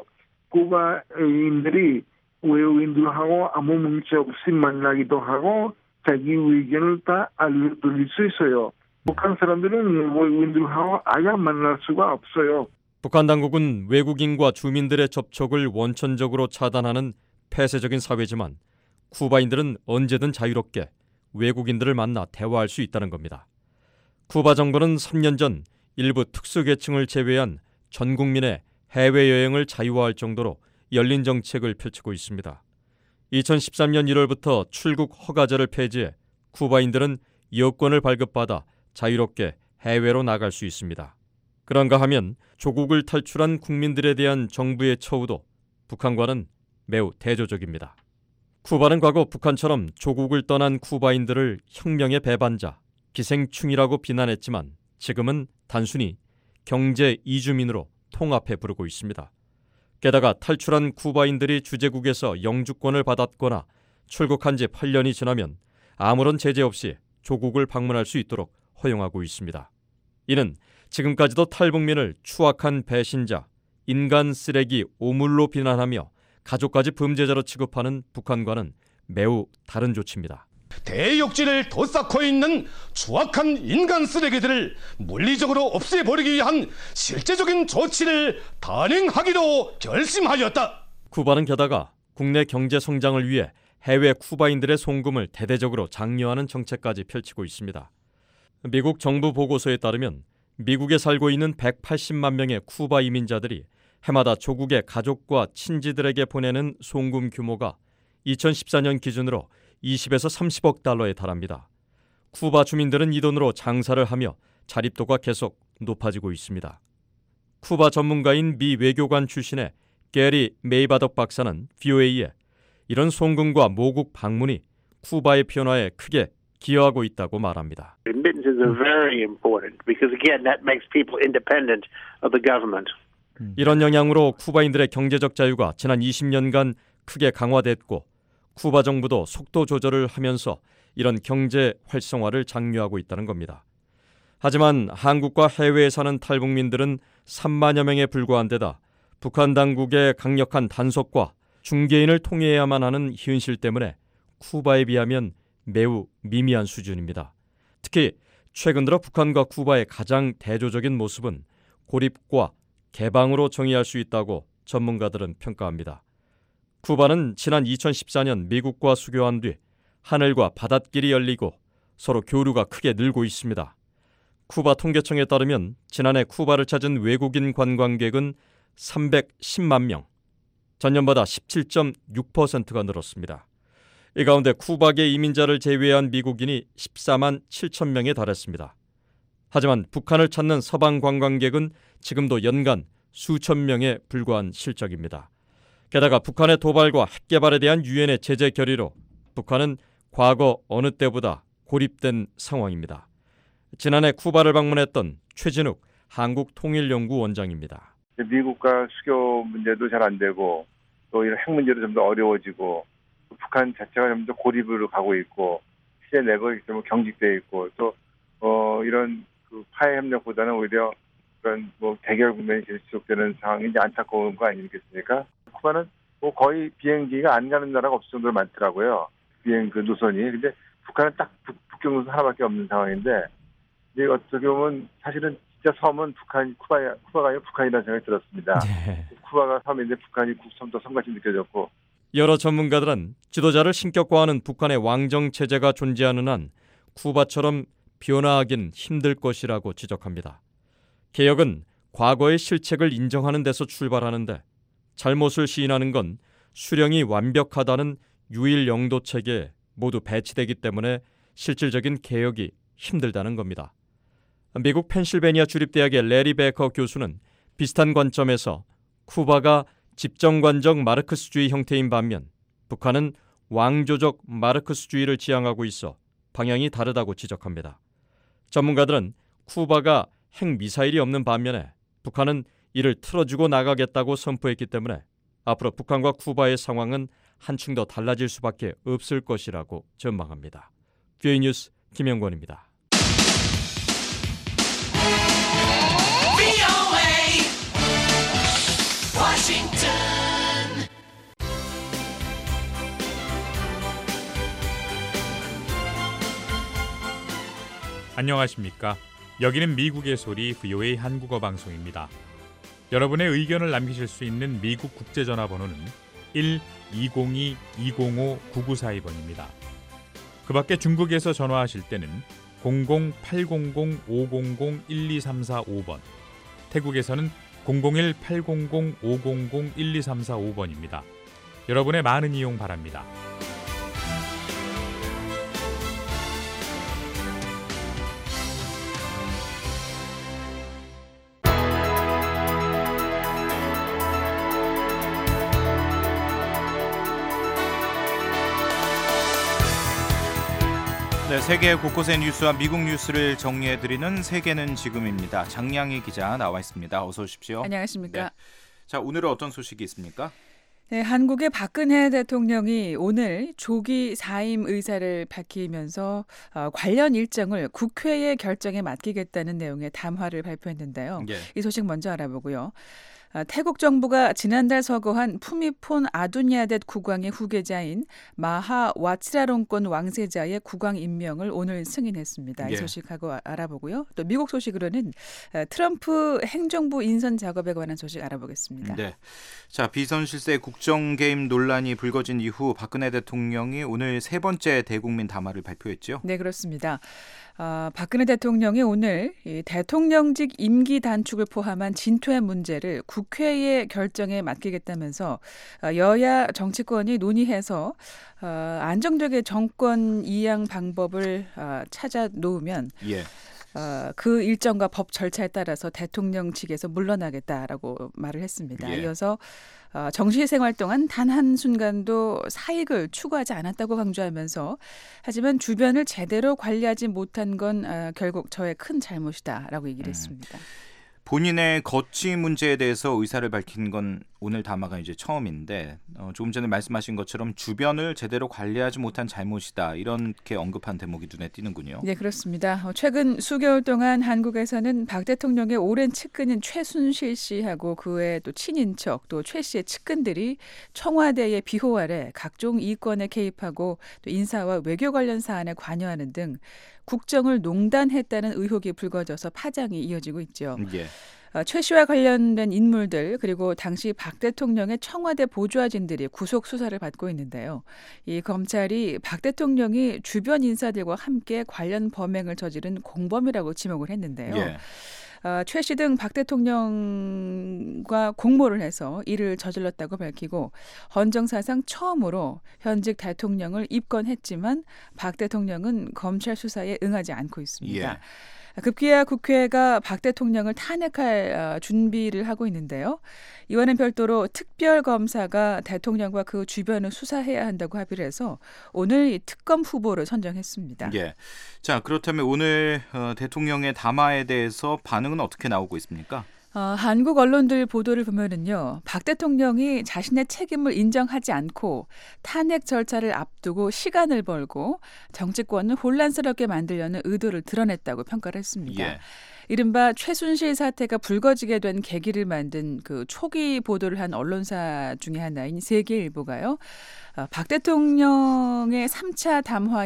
[SPEAKER 11] 쿠바인들이 외국인들하고 아무 문제 없이 만나기도 하고 자기 의견을 다 알려드릴 수 있어요. 북한 사람들은 외국인들하고 아예 만날 수가 없어요.
[SPEAKER 8] 북한 당국은 외국인과 주민들의 접촉을 원천적으로 차단하는 폐쇄적인 사회지만 쿠바인들은 언제든 자유롭게 외국인들을 만나 대화할 수 있다는 겁니다. 쿠바 정부는 3년 전 일부 특수계층을 제외한 전 국민의 해외여행을 자유화할 정도로 열린 정책을 펼치고 있습니다. 2013년 1월부터 출국 허가제를 폐지해 쿠바인들은 여권을 발급받아 자유롭게 해외로 나갈 수 있습니다. 그런가 하면 조국을 탈출한 국민들에 대한 정부의 처우도 북한과는 매우 대조적입니다. 쿠바는 과거 북한처럼 조국을 떠난 쿠바인들을 혁명의 배반자, 기생충이라고 비난했지만 지금은 단순히 경제 이주민으로 통합해 부르고 있습니다. 게다가 탈출한 쿠바인들이 주재국에서 영주권을 받았거나 출국한 지 8년이 지나면 아무런 제재 없이 조국을 방문할 수 있도록 허용하고 있습니다. 이는 지금까지도 탈북민을 추악한 배신자, 인간 쓰레기 오물로 비난하며 가족까지 범죄자로 취급하는 북한과는 매우 다른 조치입니다.
[SPEAKER 12] 대욕지를 덧쌓고 있는 추악한 인간 쓰레기들을 물리적으로 없애버리기 위한 실제적인 조치를 단행하기로 결심하였다.
[SPEAKER 8] 쿠바는 게다가 국내 경제 성장을 위해 해외 쿠바인들의 송금을 대대적으로 장려하는 정책까지 펼치고 있습니다. 미국 정부 보고서에 따르면 미국에 살고 있는 180만 명의 쿠바 이민자들이 해마다 조국의 가족과 친지들에게 보내는 송금 규모가 2014년 기준으로 20에서 30억 달러에 달합니다. 쿠바 주민들은 이 돈으로 장사를 하며 자립도가 계속 높아지고 있습니다. 쿠바 전문가인 미 외교관 출신의 게리 메이바덕 박사는 VOA에 이런 송금과 모국 방문이 쿠바의 변화에 크게 기여하고 있다고 말합니다.
[SPEAKER 13] Remittances are very important because again that makes people independent of the government.
[SPEAKER 8] 이런 영향으로 쿠바인들의 경제적 자유가 지난 20년간 크게 강화됐고 쿠바 정부도 속도 조절을 하면서 이런 경제 활성화를 장려하고 있다는 겁니다. 하지만 한국과 해외에 사는 탈북민들은 3만여 명에 불과한 데다 북한 당국의 강력한 단속과 중개인을 통해야만 하는 현실 때문에 쿠바에 비하면 매우 미미한 수준입니다. 특히 최근 들어 북한과 쿠바의 가장 대조적인 모습은 고립과 개방으로 정의할 수 있다고 전문가들은 평가합니다. 쿠바는 지난 2014년 미국과 수교한 뒤 하늘과 바닷길이 열리고 서로 교류가 크게 늘고 있습니다. 쿠바 통계청에 따르면 지난해 쿠바를 찾은 외국인 관광객은 310만 명, 전년보다 17.6%가 늘었습니다. 이 가운데 쿠바계 이민자를 제외한 미국인이 14만 7천 명에 달했습니다. 하지만 북한을 찾는 서방 관광객은 지금도 연간 수천 명에 불과한 실적입니다. 게다가 북한의 도발과 핵개발에 대한 유엔의 제재 결의로 북한은 과거 어느 때보다 고립된 상황입니다. 지난해 쿠바를 방문했던 최진욱 한국통일연구 원장입니다.
[SPEAKER 14] 미국과 수교 문제도 잘 안 되고 또 이런 핵 문제도 좀 더 어려워지고 북한 자체가 좀 더 고립으로 가고 있고 시제 내각이 좀 경직되어 있고 또 이런 그 파해 협력보다는 오히려 그런 대결 국면이 지속되는 상황이 이제 안타까운 거 아니겠습니까? 쿠바는 거의 비행기가 안 가는 나라가 없을 정도로 많더라고요. 비행 그 노선이. 근데 북한은 딱 북경 노선 하나밖에 없는 상황인데 이제 어떻게 보면 사실은 진짜 섬은 쿠바가 아니라 북한이라는 생각이 들었습니다.
[SPEAKER 8] 네.
[SPEAKER 14] 쿠바가 섬인데 북한이 국섬도 섬같이 느껴졌고.
[SPEAKER 8] 여러 전문가들은 지도자를 신격화하는 북한의 왕정 체제가 존재하는 한 쿠바처럼 변화하긴 힘들 것이라고 지적합니다. 개혁은 과거의 실책을 인정하는 데서 출발하는데 잘못을 시인하는 건 수령이 완벽하다는 유일 영도 체계에 모두 배치되기 때문에 실질적인 개혁이 힘들다는 겁니다. 미국 펜실베니아 주립대학의 레리 베커 교수는 비슷한 관점에서 쿠바가 집정관적 마르크스주의 형태인 반면 북한은 왕조적 마르크스주의를 지향하고 있어 방향이 다르다고 지적합니다. 전문가들은 쿠바가 핵미사일이 없는 반면에 북한은 이를 틀어주고 나가겠다고 선포했기 때문에 앞으로 북한과 쿠바의 상황은 한층 더 달라질 수밖에 없을 것이라고 전망합니다. VOA 뉴스 김영권입니다.
[SPEAKER 15] 안녕하십니까? 여기는 미국의 소리 VOA 한국어 방송입니다. 여러분의 의견을 남기실 수 있는 미국 국제전화번호는 1-202-205-9942번입니다. 그 밖에 중국에서 전화하실 때는 00-800-500-1234-5번, 태국에서는 001-800-500-1234-5번입니다. 여러분의 많은 이용 바랍니다.
[SPEAKER 4] 네, 세계 곳곳의 뉴스와 미국 뉴스를 정리해드리는 세계는 지금입니다. 장량희 기자 나와 있습니다. 어서 오십시오.
[SPEAKER 16] 안녕하십니까.
[SPEAKER 4] 네. 자, 오늘은 어떤 소식이 있습니까?
[SPEAKER 16] 네, 한국의 박근혜 대통령이 오늘 조기 사임 의사를 밝히면서 관련 일정을 국회의 결정에 맡기겠다는 내용의 담화를 발표했는데요.
[SPEAKER 4] 예.
[SPEAKER 16] 이 소식 먼저 알아보고요. 태국 정부가 지난달 서거한 푸미폰 아두냐뎃 국왕의 후계자인 마하 와치라롱권 왕세자의 국왕 임명을 오늘 승인했습니다. 이 소식하고 알아보고요. 또 미국 소식으로는 트럼프 행정부 인선 작업에 관한 소식 알아보겠습니다.
[SPEAKER 4] 네. 자, 비선 실세 국정 개입 논란이 불거진 이후 박근혜 대통령이 오늘 세 번째 대국민 담화를 발표했죠.
[SPEAKER 16] 네, 그렇습니다. 박근혜 대통령이 오늘 이 대통령직 임기 단축을 포함한 진퇴 문제를 국회의 결정에 맡기겠다면서 여야 정치권이 논의해서 안정되게 정권 이양 방법을 찾아 놓으면 그 일정과 법 절차에 따라서 대통령 측에서 물러나겠다라고 말을 했습니다. 이어서 정치생활 동안 단 한순간도 사익을 추구하지 않았다고 강조하면서 하지만 주변을 제대로 관리하지 못한 건 결국 저의 큰 잘못이다라고 얘기를 했습니다.
[SPEAKER 4] 본인의 거취 문제에 대해서 의사를 밝힌 건 오늘 담화가 이제 처음인데 조금 전에 말씀하신 것처럼 주변을 제대로 관리하지 못한 잘못이다 이렇게 언급한 대목이 눈에 띄는군요.
[SPEAKER 16] 네, 그렇습니다. 최근 수개월 동안 한국에서는 박 대통령의 오랜 측근인 최순실 씨하고 그 외에 또 친인척 또 최 씨의 측근들이 청와대의 비호 아래 각종 이권에 개입하고 또 인사와 외교 관련 사안에 관여하는 등 국정을 농단했다는 의혹이 불거져서 파장이 이어지고 있죠. 최 씨와 관련된 인물들 그리고 당시 박 대통령의 청와대 보좌진들이 구속 수사를 받고 있는데요. 이 검찰이 박 대통령이 주변 인사들과 함께 관련 범행을 저지른 공범이라고 지목을 했는데요. 최 씨 등 박 대통령과 공모를 해서 이를 저질렀다고 밝히고 헌정사상 처음으로 현직 대통령을 입건했지만 박 대통령은 검찰 수사에 응하지 않고 있습니다. 급기야 국회가 박 대통령을 탄핵할 준비를 하고 있는데요. 이와는 별도로 특별검사가 대통령과 그 주변을 수사해야 한다고 합의를 해서 오늘 이 특검 후보를 선정했습니다.
[SPEAKER 4] 자, 그렇다면 오늘 대통령의 담화에 대해서 반응은 어떻게 나오고 있습니까?
[SPEAKER 16] 한국 언론들 보도를 보면은요, 박 대통령이 자신의 책임을 인정하지 않고 탄핵 절차를 앞두고 시간을 벌고 정치권을 혼란스럽게 만들려는 의도를 드러냈다고 평가를 했습니다. 이른바 최순실 사태가 불거지게 된 계기를 만든 그 초기 보도를 한 언론사 중에 하나인 세계일보가요, 박 대통령의 3차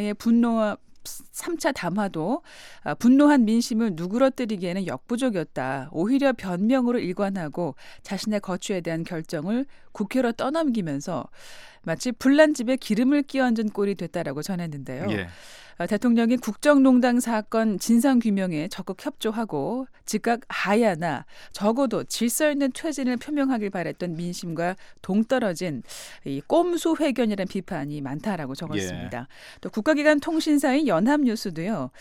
[SPEAKER 16] 담화도 분노한 민심을 누그러뜨리기에는 역부족이었다. 오히려 변명으로 일관하고 자신의 거취에 대한 결정을 국회로 떠넘기면서 마치 불난 집에 기름을 끼얹은 꼴이 됐다라고 전했는데요. 대통령이 국정농단 사건 진상규명에 적극 협조하고 즉각 하야나 적어도 질서 있는 퇴진을 표명하길 바랬던 민심과 동떨어진 이 꼼수 회견이라는 비판이 많다라고 적었습니다. 또 국가기관 통신사인 연합뉴스도요.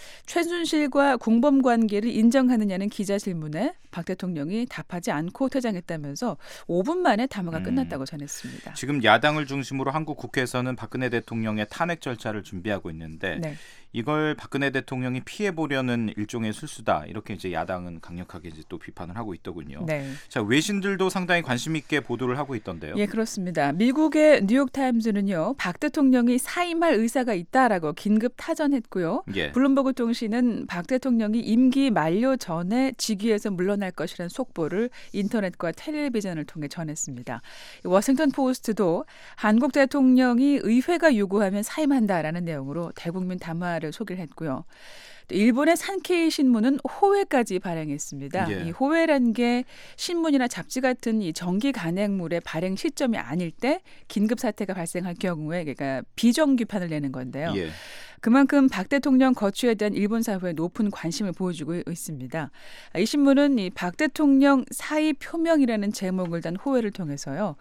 [SPEAKER 16] 최순실과 공범 관계를 인정하느냐는 기자 질문에 박 대통령이 답하지 않고 퇴장했다면서 5분 만에 담화가 끝났다고 전했습니다.
[SPEAKER 4] 지금 야당을 중심으로 한국 국회에서는 박근혜 대통령의 탄핵 절차를 준비하고 있는데 이걸 박근혜 대통령이 피해보려는 일종의 술수다. 이렇게 이제 야당은 강력하게 이제 또 비판을 하고 있더군요. 자, 외신들도 상당히 관심 있게 보도를 하고 있던데요.
[SPEAKER 16] 예, 그렇습니다. 미국의 뉴욕타임즈는요, 박 대통령이 사임할 의사가 있다라고 긴급 타전했고요. 블룸버그 통신은 박 대통령이 임기 만료 전에 직위에서 물러날 것이라는 속보를 인터넷과 텔레비전을 통해 전했습니다. 워싱턴 포스트도 한국 대통령이 의회가 요구하면 사임한다라는 내용으로 대국민 담화를 소개를 했고요. 일본의 산케이 신문은 호외까지 발행했습니다. 이 호외란 게 신문이나 잡지 같은 이 정기 간행물의 발행 시점이 아닐 때 긴급 사태가 발생할 경우에 그러니까 비정규판을 내는 건데요. 그만큼 박 대통령 거취에 대한 일본 사회에 높은 관심을 보여주고 있습니다. 이 신문은 이 박 대통령 사의 표명이라는 제목을 단 호외를 통해서요.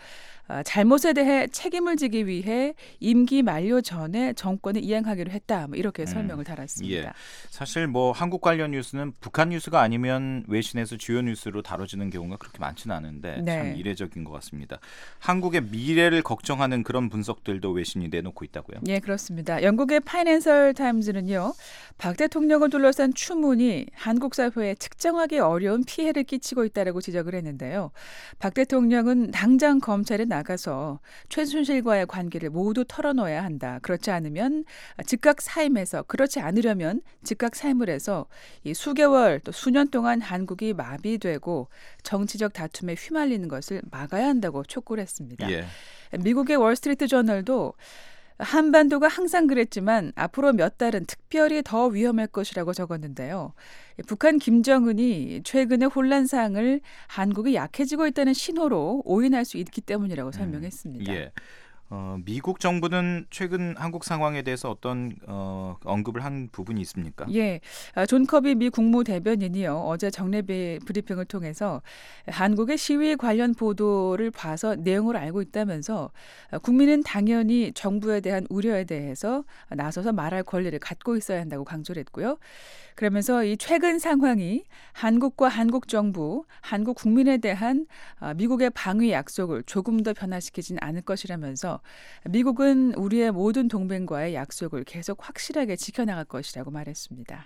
[SPEAKER 16] 잘못에 대해 책임을 지기 위해 임기 만료 전에 정권을 이행하기로 했다. 이렇게 설명을 달았습니다.
[SPEAKER 4] 사실 뭐 한국 관련 뉴스는 북한 뉴스가 아니면 외신에서 주요 뉴스로 다뤄지는 경우가 그렇게 많지는 않은데 참 이례적인 것 같습니다. 한국의 미래를 걱정하는 그런 분석들도 외신이 내놓고 있다고요?
[SPEAKER 16] 예, 그렇습니다. 영국의 파이낸셜 파이낸셜 타임즈는요. 박 대통령을 둘러싼 추문이 한국 사회에 측정하기 어려운 피해를 끼치고 있다라고 지적을 했는데요. 박 대통령은 당장 검찰에 나가서 최순실과의 관계를 모두 털어놓아야 한다. 그렇지 않으면 즉각 사임해서, 그렇지 않으려면 즉각 사임을 해서 이 수개월 또 수년 동안 한국이 마비되고 정치적 다툼에 휘말리는 것을 막아야 한다고 촉구를 했습니다.
[SPEAKER 4] 예.
[SPEAKER 16] 미국의 월스트리트 저널도 한반도가 항상 그랬지만 앞으로 몇 달은 특별히 더 위험할 것이라고 적었는데요. 북한 김정은이 최근의 혼란 사항을 한국이 약해지고 있다는 신호로 오인할 수 있기 때문이라고 설명했습니다.
[SPEAKER 4] 예. 미국 정부는 최근 한국 상황에 대해서 어떤 언급을 한 부분이 있습니까?
[SPEAKER 16] 예, 존 커비 미 국무대변인이요. 어제 정례 브리핑을 통해서 한국의 시위 관련 보도를 봐서 내용을 알고 있다면서 국민은 당연히 정부에 대한 우려에 대해서 나서서 말할 권리를 갖고 있어야 한다고 강조를 했고요. 그러면서 이 최근 상황이 한국과 한국 정부, 한국 국민에 대한 미국의 방위 약속을 조금 더 변화시키진 않을 것이라면서 미국은 우리의 모든 동맹과의 약속을 계속 확실하게 지켜나갈 것이라고 말했습니다.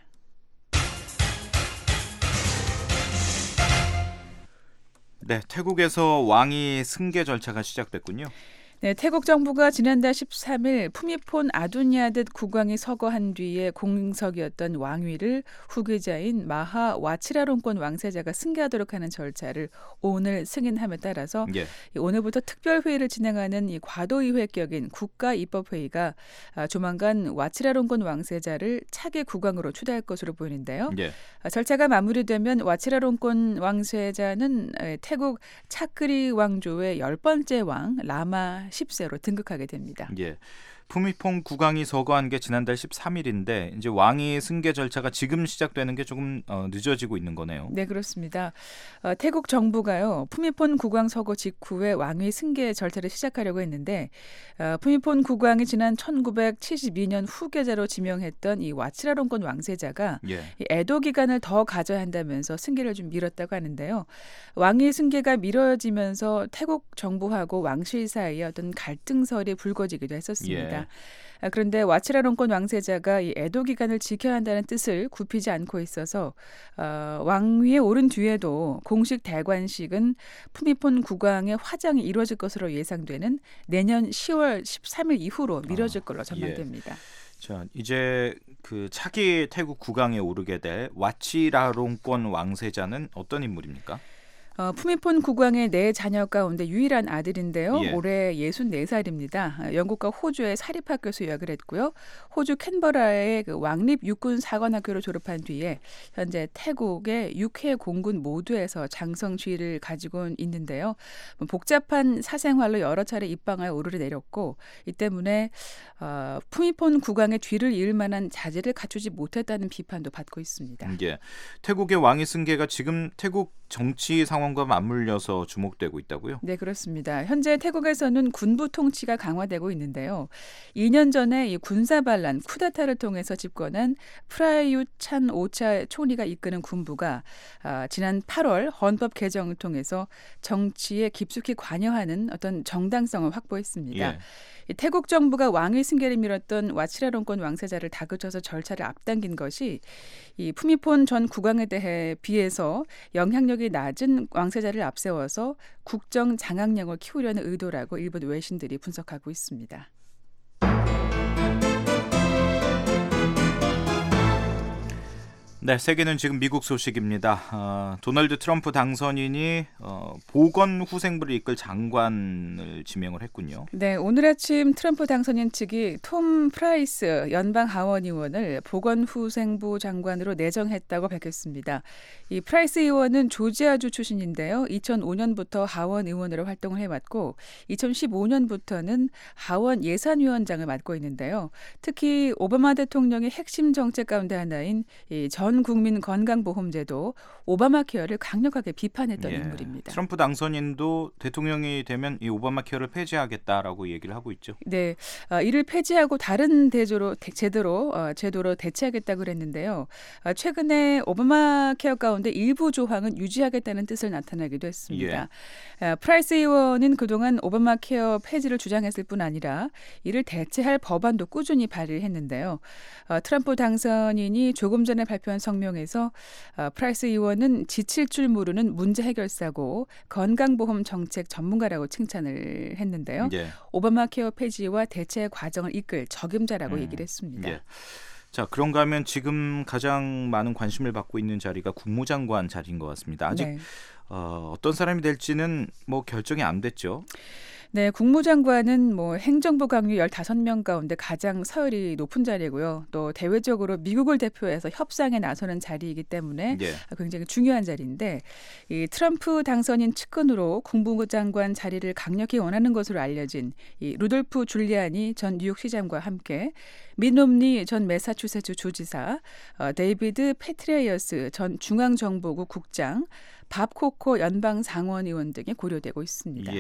[SPEAKER 4] 네, 태국에서 왕위 승계 절차가 시작됐군요.
[SPEAKER 16] 네, 태국 정부가 지난달 13일 푸미폰 아두냐듯 국왕이 서거한 뒤에 공석이었던 왕위를 후계자인 마하 와치라롱권 왕세자가 승계하도록 하는 절차를 오늘 승인함에 따라서
[SPEAKER 4] 예.
[SPEAKER 16] 오늘부터 특별회의를 진행하는 이 과도의회격인 국가입법회의가 조만간 와치라롱권 왕세자를 차기 국왕으로 추대할 것으로 보이는데요.
[SPEAKER 4] 예.
[SPEAKER 16] 절차가 마무리되면 와치라롱권 왕세자는 태국 차크리 왕조의 10번째 왕 라마 10세로 등극하게 됩니다.
[SPEAKER 4] 예. 푸미폰 국왕이 서거한 게 지난달 13일인데 이제 왕위 승계 절차가 지금 시작되는 게 조금 늦어지고 있는 거네요.
[SPEAKER 16] 네, 그렇습니다. 태국 정부가요. 푸미폰 국왕 서거 직후에 왕위 승계 절차를 시작하려고 했는데 푸미폰 국왕이 지난 1972년 후계자로 지명했던 이 와치라롱권 왕세자가
[SPEAKER 4] 예.
[SPEAKER 16] 이 애도 기간을 더 가져야 한다면서 승계를 좀 미뤘다고 하는데요. 왕위 승계가 미뤄지면서 태국 정부하고 왕실 사이에 어떤 갈등설이 불거지기도 했었습니다.
[SPEAKER 4] 예.
[SPEAKER 16] 그런데 와치라롱권 왕세자가 이 애도 기간을 지켜야 한다는 뜻을 굽히지 않고 있어서 왕위에 오른 뒤에도 공식 대관식은 푸미폰 국왕의 화장이 이루어질 것으로 예상되는 내년 10월 13일 이후로 미뤄질 걸로 전망됩니다.
[SPEAKER 4] 예. 자, 이제 그 차기 태국 국왕에 오르게 될 와치라롱권 왕세자는 어떤 인물입니까?
[SPEAKER 16] 푸미폰 국왕의 4자녀 가운데 유일한 아들인데요.
[SPEAKER 4] 예.
[SPEAKER 16] 올해 64살입니다. 영국과 호주의 사립학교에서 유학을 했고요. 호주 캔버라의 그 왕립 육군 사관학교를 졸업한 뒤에 현재 태국의 6회 공군 모두에서 장성 지위를 가지고 있는데요. 복잡한 사생활로 여러 차례 입방하에 오르내렸고 이 때문에 푸미폰 국왕의 뒤를 이을 만한 자질을 갖추지 못했다는 비판도 받고 있습니다.
[SPEAKER 4] 예. 태국의 왕위 승계가 지금 태국 정치 상황과 맞물려서 주목되고 있다고요?
[SPEAKER 16] 네, 그렇습니다. 현재 태국에서는 군부 통치가 강화되고 있는데요. 2년 전에 이 군사 반란 쿠데타를 통해서 집권한 프라유트 찬 오차 총리가 이끄는 군부가 지난 8월 헌법 개정을 통해서 정치에 깊숙이 관여하는 어떤 정당성을 확보했습니다.
[SPEAKER 4] 예.
[SPEAKER 16] 태국 정부가 왕위 승계를 미뤘던 와치라롱권 왕세자를 다그쳐서 절차를 앞당긴 것이 이 푸미폰 전 국왕에 대해 비해서 영향력이 낮은 왕세자를 앞세워서 국정 장악력을 키우려는 의도라고 일본 외신들이 분석하고 있습니다.
[SPEAKER 4] 네, 세계는 지금 미국 소식입니다. 도널드 트럼프 당선인이 보건 후생부를 이끌 장관을 지명을 했군요.
[SPEAKER 16] 네, 오늘 아침 트럼프 당선인 측이 톰 프라이스 연방 하원 의원을 보건 후생부 장관으로 내정했다고 밝혔습니다. 이 프라이스 의원은 조지아주 출신인데요. 2005년부터 하원 의원으로 활동을 해왔고 2015년부터는 하원 예산위원장을 맡고 있는데요. 특히 오바마 대통령의 핵심 정책 가운데 하나인 전 전 국민 건강보험제도 오바마 케어를 강력하게 비판했던 인물입니다.
[SPEAKER 4] 트럼프 당선인도 대통령이 되면 이 오바마 케어를 폐지하겠다라고 얘기를 하고 있죠.
[SPEAKER 16] 네, 이를 폐지하고 다른 제도로 대체하겠다고 그랬는데요. 최근에 오바마 케어 가운데 일부 조항은 유지하겠다는 뜻을 나타내기도 했습니다. 프라이스 의원은 그동안 오바마 케어 폐지를 주장했을 뿐 아니라 이를 대체할 법안도 꾸준히 발의했는데요. 트럼프 당선인이 조금 전에 발표한 성명에서 프라이스 의원은 지칠 줄 모르는 문제 해결사고 건강보험 정책 전문가라고 칭찬을 했는데요. 오바마 케어 폐지와 대체 과정을 이끌 적임자라고 얘기를 했습니다.
[SPEAKER 4] 자, 그런가 하면 지금 가장 많은 관심을 받고 있는 자리가 국무장관 자리인 것 같습니다. 아직 어떤 사람이 될지는 결정이 안 됐죠.
[SPEAKER 16] 네, 국무장관은 행정부 강요 15명 가운데 가장 서열이 높은 자리고요. 또 대외적으로 미국을 대표해서 협상에 나서는 자리이기 때문에 굉장히 중요한 자리인데 이 트럼프 당선인 측근으로 국무장관 자리를 강력히 원하는 것으로 알려진 이 루돌프 줄리아니 전 뉴욕시장과 함께 밋 롬니 전 매사추세츠 주지사, 데이비드 패트레이어스 전 중앙정보국 국장, 밥 코코 연방상원의원 등이 고려되고 있습니다.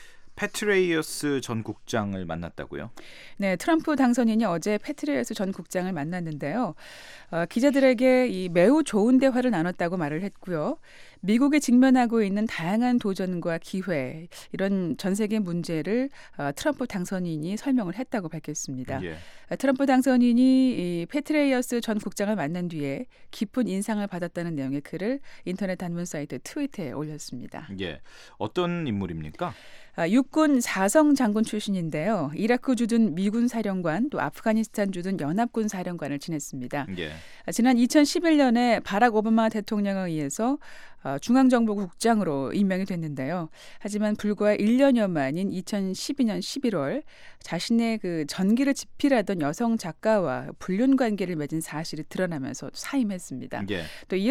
[SPEAKER 4] 패트레이어스 전 국장을 만났다고요?
[SPEAKER 16] 네, 트럼프 당선인이 어제 패트레이어스 전 국장을 만났는데요. 기자들에게 이 매우 좋은 대화를 나눴다고 말을 했고요. 미국이 직면하고 있는 다양한 도전과 기회, 이런 전 세계 문제를 트럼프 당선인이 설명을 했다고 밝혔습니다. 트럼프 당선인이 이 패트레이어스 전 국장을 만난 뒤에 깊은 인상을 받았다는 내용의 글을 인터넷 단문 사이트 트위터에 올렸습니다.
[SPEAKER 4] 어떤 인물입니까?
[SPEAKER 16] 육군 4성 장군 출신인데요. 이라크 주둔 미군 사령관, 또 아프가니스탄 주둔 연합군 사령관을 지냈습니다. 지난 2011년에 바락 오바마 대통령에 의해서 중앙정보국장으로 임명이 됐는데요. 하지만 불과 1년여 만인 2012년 11월 자신의 그 전기를 집필하던 여성 작가와 불륜 관계를 맺은 사실이 드러나면서 사임했습니다. 또 이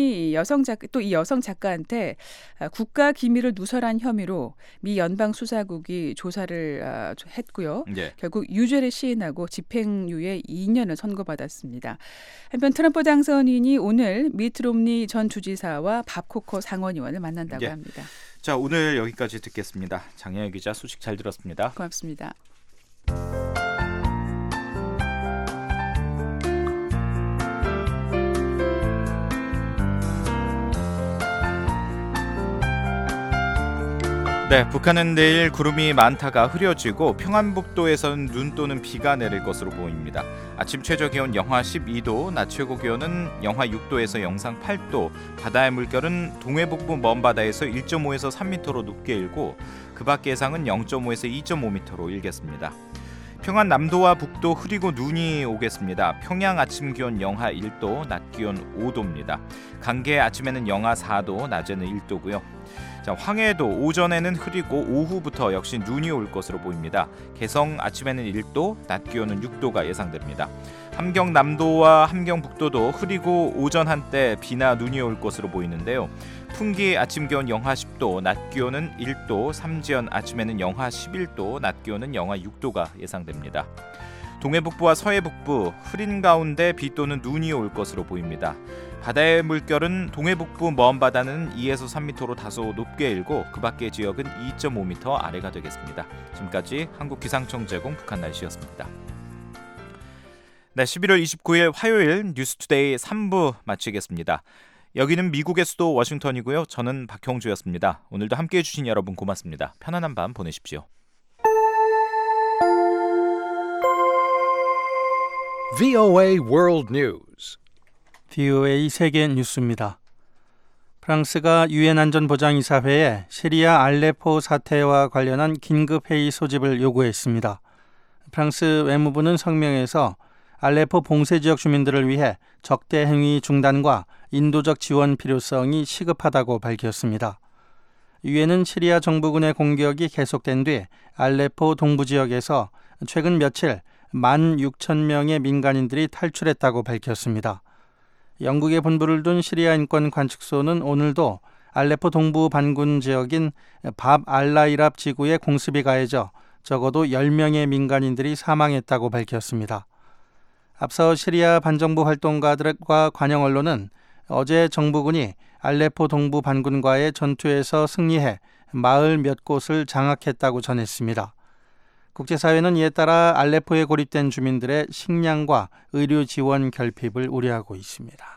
[SPEAKER 16] 여성 작가한테 국가 기밀을 누설한 혐의로 미 연방수사국이 조사를 했고요. 결국 유죄를 시인하고 집행유예 2년을 선고받았습니다. 한편 트럼프 당선인이 오늘 미트 롬니 전 주지사와 밥 코코 상원의원을 만난다고 합니다.
[SPEAKER 4] 자, 오늘 여기까지 듣겠습니다. 장혜연 기자 소식 잘 들었습니다.
[SPEAKER 16] 고맙습니다.
[SPEAKER 4] 네, 북한은 내일 구름이 많다가 흐려지고 평안북도에서는 눈 또는 비가 내릴 것으로 보입니다. 아침 최저 기온 영하 12도, 낮 최고 기온은 영하 6도에서 영상 8도, 바다의 물결은 동해 북부 먼 바다에서 1.5에서 3m로 높게 일고 그 밖 예상은 0.5에서 2.5m로 일겠습니다. 평안 남도와 북도 흐리고 눈이 오겠습니다. 평양 아침 기온 영하 1도, 낮 기온 5도입니다. 강계 아침에는 영하 4도, 낮에는 1도고요. 자, 황해도 오전에는 흐리고 오후부터 역시 눈이 올 것으로 보입니다. 개성 아침에는 1도, 낮 기온은 6도가 예상됩니다. 함경 남도와 함경 북도도 흐리고 오전 한때 비나 눈이 올 것으로 보이는데요. 풍기 아침 기온 영하 10도, 낮 기온은 1도, 삼지연 아침에는 영하 11도, 낮 기온은 영하 6도가 예상됩니다. 동해북부와 서해북부 흐린 가운데 비 또는 눈이 올 것으로 보입니다. 바다의 물결은 동해북부 먼 바다는 2에서 3m로 다소 높게 일고 그 밖의 지역은 2.5m 아래가 되겠습니다. 지금까지 한국기상청 제공 북한 날씨였습니다. 네, 11월 29일 화요일 뉴스투데이 3부 마치겠습니다. 여기는 미국의 수도 워싱턴이고요. 저는 박형주였습니다. 오늘도 함께해 주신 여러분 고맙습니다. 편안한 밤 보내십시오.
[SPEAKER 1] VOA World News.
[SPEAKER 2] VOA 세계 뉴스입니다. 프랑스가 유엔 안전보장이사회에 시리아 알레포 사태와 관련한 긴급회의 소집을 요구했습니다. 프랑스 외무부는 성명에서 알레포 봉쇄 지역 주민들을 위해 적대 행위 중단과 인도적 지원 필요성이 시급하다고 밝혔습니다. 유엔은 시리아 정부군의 공격이 계속된 뒤 알레포 동부 지역에서 최근 며칠 16,000명의 민간인들이 탈출했다고 밝혔습니다. 영국에 본부를 둔 시리아 인권 관측소는 오늘도 알레포 동부 반군 지역인 밥 알라이랍 지구에 공습이 가해져 적어도 10명의 민간인들이 사망했다고 밝혔습니다. 앞서 시리아 반정부 활동가들과 관영 언론은 어제 정부군이 알레포 동부 반군과의 전투에서 승리해 마을 몇 곳을 장악했다고 전했습니다. 국제사회는 이에 따라 알레포에 고립된 주민들의 식량과 의료 지원 결핍을 우려하고 있습니다.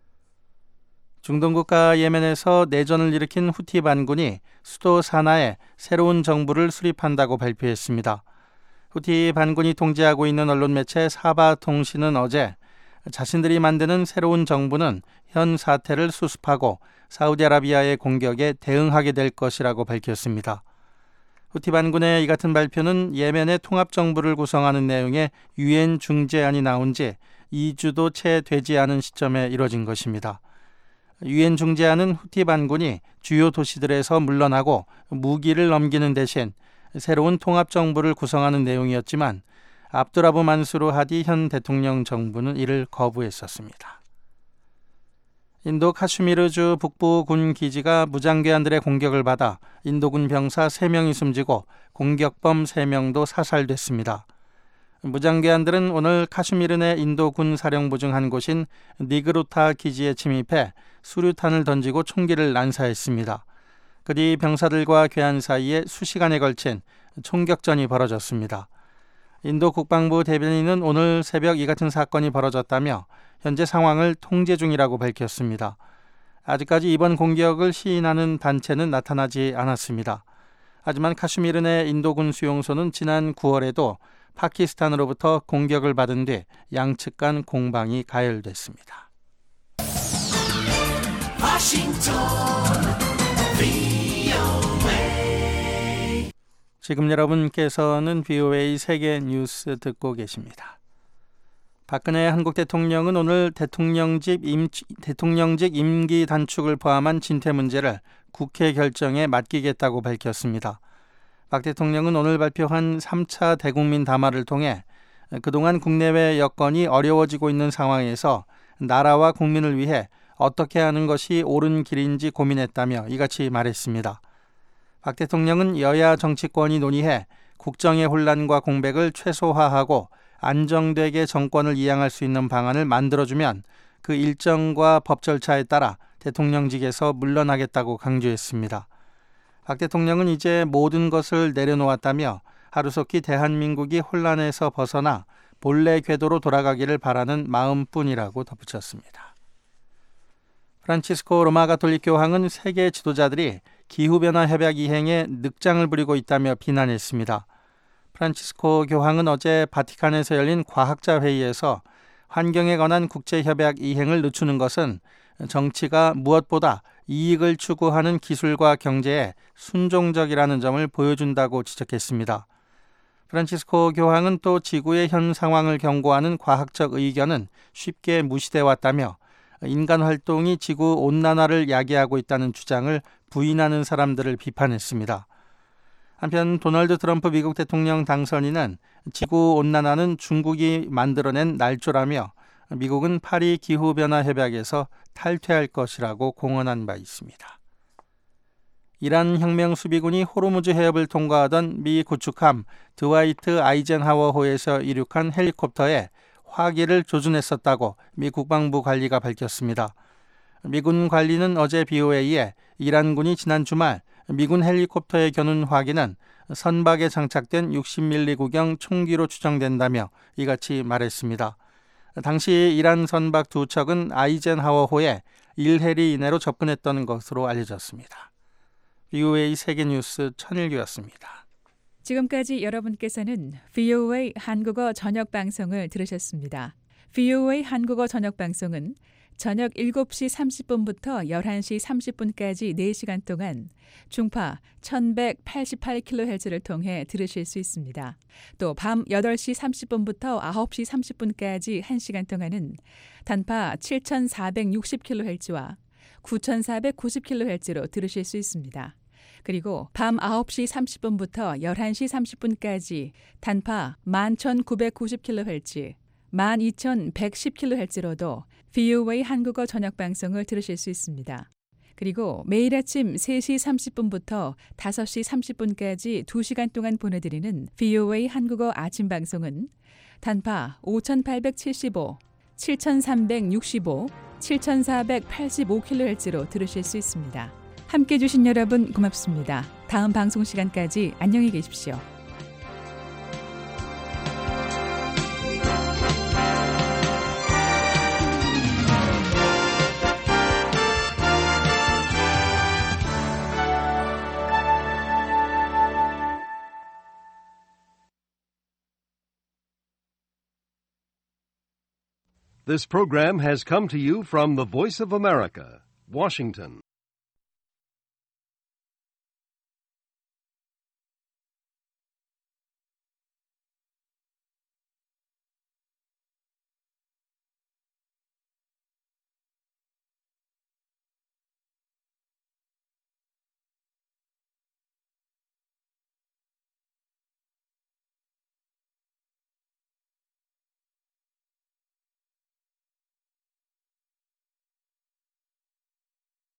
[SPEAKER 2] 중동 국가 예멘에서 내전을 일으킨 후티 반군이 수도 사나에 새로운 정부를 수립한다고 발표했습니다. 후티 반군이 통제하고 있는 언론 매체 사바 통신은 어제 자신들이 만드는 새로운 정부는 현 사태를 수습하고 사우디아라비아의 공격에 대응하게 될 것이라고 밝혔습니다. 후티 반군의 이 같은 발표는 예멘의 통합정부를 구성하는 내용의 유엔 중재안이 나온 지 2주도 채 되지 않은 시점에 이뤄진 것입니다. 유엔 중재안은 후티 반군이 주요 도시들에서 물러나고 무기를 넘기는 대신 새로운 통합정부를 구성하는 내용이었지만 압두라브 만수르 하디 현 대통령 정부는 이를 거부했었습니다. 인도 카슈미르주 북부 군 기지가 무장괴한들의 공격을 받아 인도군 병사 3명이 숨지고 공격범 3명도 사살됐습니다. 무장괴한들은 오늘 카슈미르 내 인도군 사령부 중 한 곳인 니그루타 기지에 침입해 수류탄을 던지고 총기를 난사했습니다. 그 뒤 병사들과 괴한 사이에 수시간에 걸친 총격전이 벌어졌습니다. 인도 국방부 대변인은 오늘 새벽 이 같은 사건이 벌어졌다며 현재 상황을 통제 중이라고 밝혔습니다. 아직까지 이번 공격을 시인하는 단체는 나타나지 않았습니다. 하지만 카슈미르 내 인도군 수용소는 지난 9월에도 파키스탄으로부터 공격을 받은 뒤 양측 간 공방이 가열됐습니다. 지금 여러분께서는 VOA 세계 뉴스 듣고 계십니다. 박근혜 한국 대통령은 오늘 대통령직 임기 단축을 포함한 진퇴 문제를 국회 결정에 맡기겠다고 밝혔습니다. 박 대통령은 오늘 발표한 3차 대국민 담화를 통해 그동안 국내외 여건이 어려워지고 있는 상황에서 나라와 국민을 위해 어떻게 하는 것이 옳은 길인지 고민했다며 이같이 말했습니다. 박 대통령은 여야 정치권이 논의해 국정의 혼란과 공백을 최소화하고 안정되게 정권을 이양할 수 있는 방안을 만들어주면 그 일정과 법 절차에 따라 대통령직에서 물러나겠다고 강조했습니다. 박 대통령은 이제 모든 것을 내려놓았다며 하루속히 대한민국이 혼란에서 벗어나 본래 궤도로 돌아가기를 바라는 마음뿐이라고 덧붙였습니다. 프란치스코 로마 가톨릭 교황은 세계 지도자들이 기후변화 협약 이행에 늑장을 부리고 있다며 비난했습니다. 프란치스코 교황은 어제 바티칸에서 열린 과학자 회의에서 환경에 관한 국제협약 이행을 늦추는 것은 정치가 무엇보다 이익을 추구하는 기술과 경제에 순종적이라는 점을 보여준다고 지적했습니다. 프란치스코 교황은 또 지구의 현 상황을 경고하는 과학적 의견은 쉽게 무시돼 왔다며 인간 활동이 지구 온난화를 야기하고 있다는 주장을 부인하는 사람들을 비판했습니다. 한편 도널드 트럼프 미국 대통령 당선인은 지구 온난화는 중국이 만들어낸 날조라며 미국은 파리 기후변화 협약에서 탈퇴할 것이라고 공언한 바 있습니다. 이란 혁명 수비군이 호르무즈 해협을 통과하던 미 구축함 드와이트 아이젠하워호에서 이륙한 헬리콥터에 화기를 조준했었다고 미 국방부 관리가 밝혔습니다. 미군 관리는 어제 BOA에 이란군이 지난 주말 미군 헬리콥터에 겨눈 화기는 선박에 장착된 60mm 구경 총기로 추정된다며 이같이 말했습니다. 당시 이란 선박 2척은 아이젠하워호에 1해리 이내로 접근했던 것으로 알려졌습니다. VOA 세계뉴스 천일규였습니다.
[SPEAKER 16] 지금까지 여러분께서는 VOA 한국어 저녁 방송을 들으셨습니다. VOA 한국어 저녁 방송은 저녁 7시 30분부터 11시 30분까지 4시간 동안 중파 1188kHz를 통해 들으실 수 있습니다. 또 밤 8시 30분부터 9시 30분까지 1시간 동안은 단파 7460kHz와 9490kHz로 들으실 수 있습니다. 그리고 밤 9시 30분부터 11시 30분까지 단파 11990kHz, 12110kHz로도 VOA 한국어 저녁 방송을 들으실 수 있습니다. 그리고 매일 아침 3시 30분부터 5시 30분까지 2시간 동안 보내드리는 VOA 한국어 아침 방송은 단파 5875, 7365, 7485kHz로 들으실 수 있습니다. 함께해 주신 여러분 고맙습니다. 다음 방송 시간까지 안녕히 계십시오.
[SPEAKER 1] This program has come to you from the Voice of America, Washington.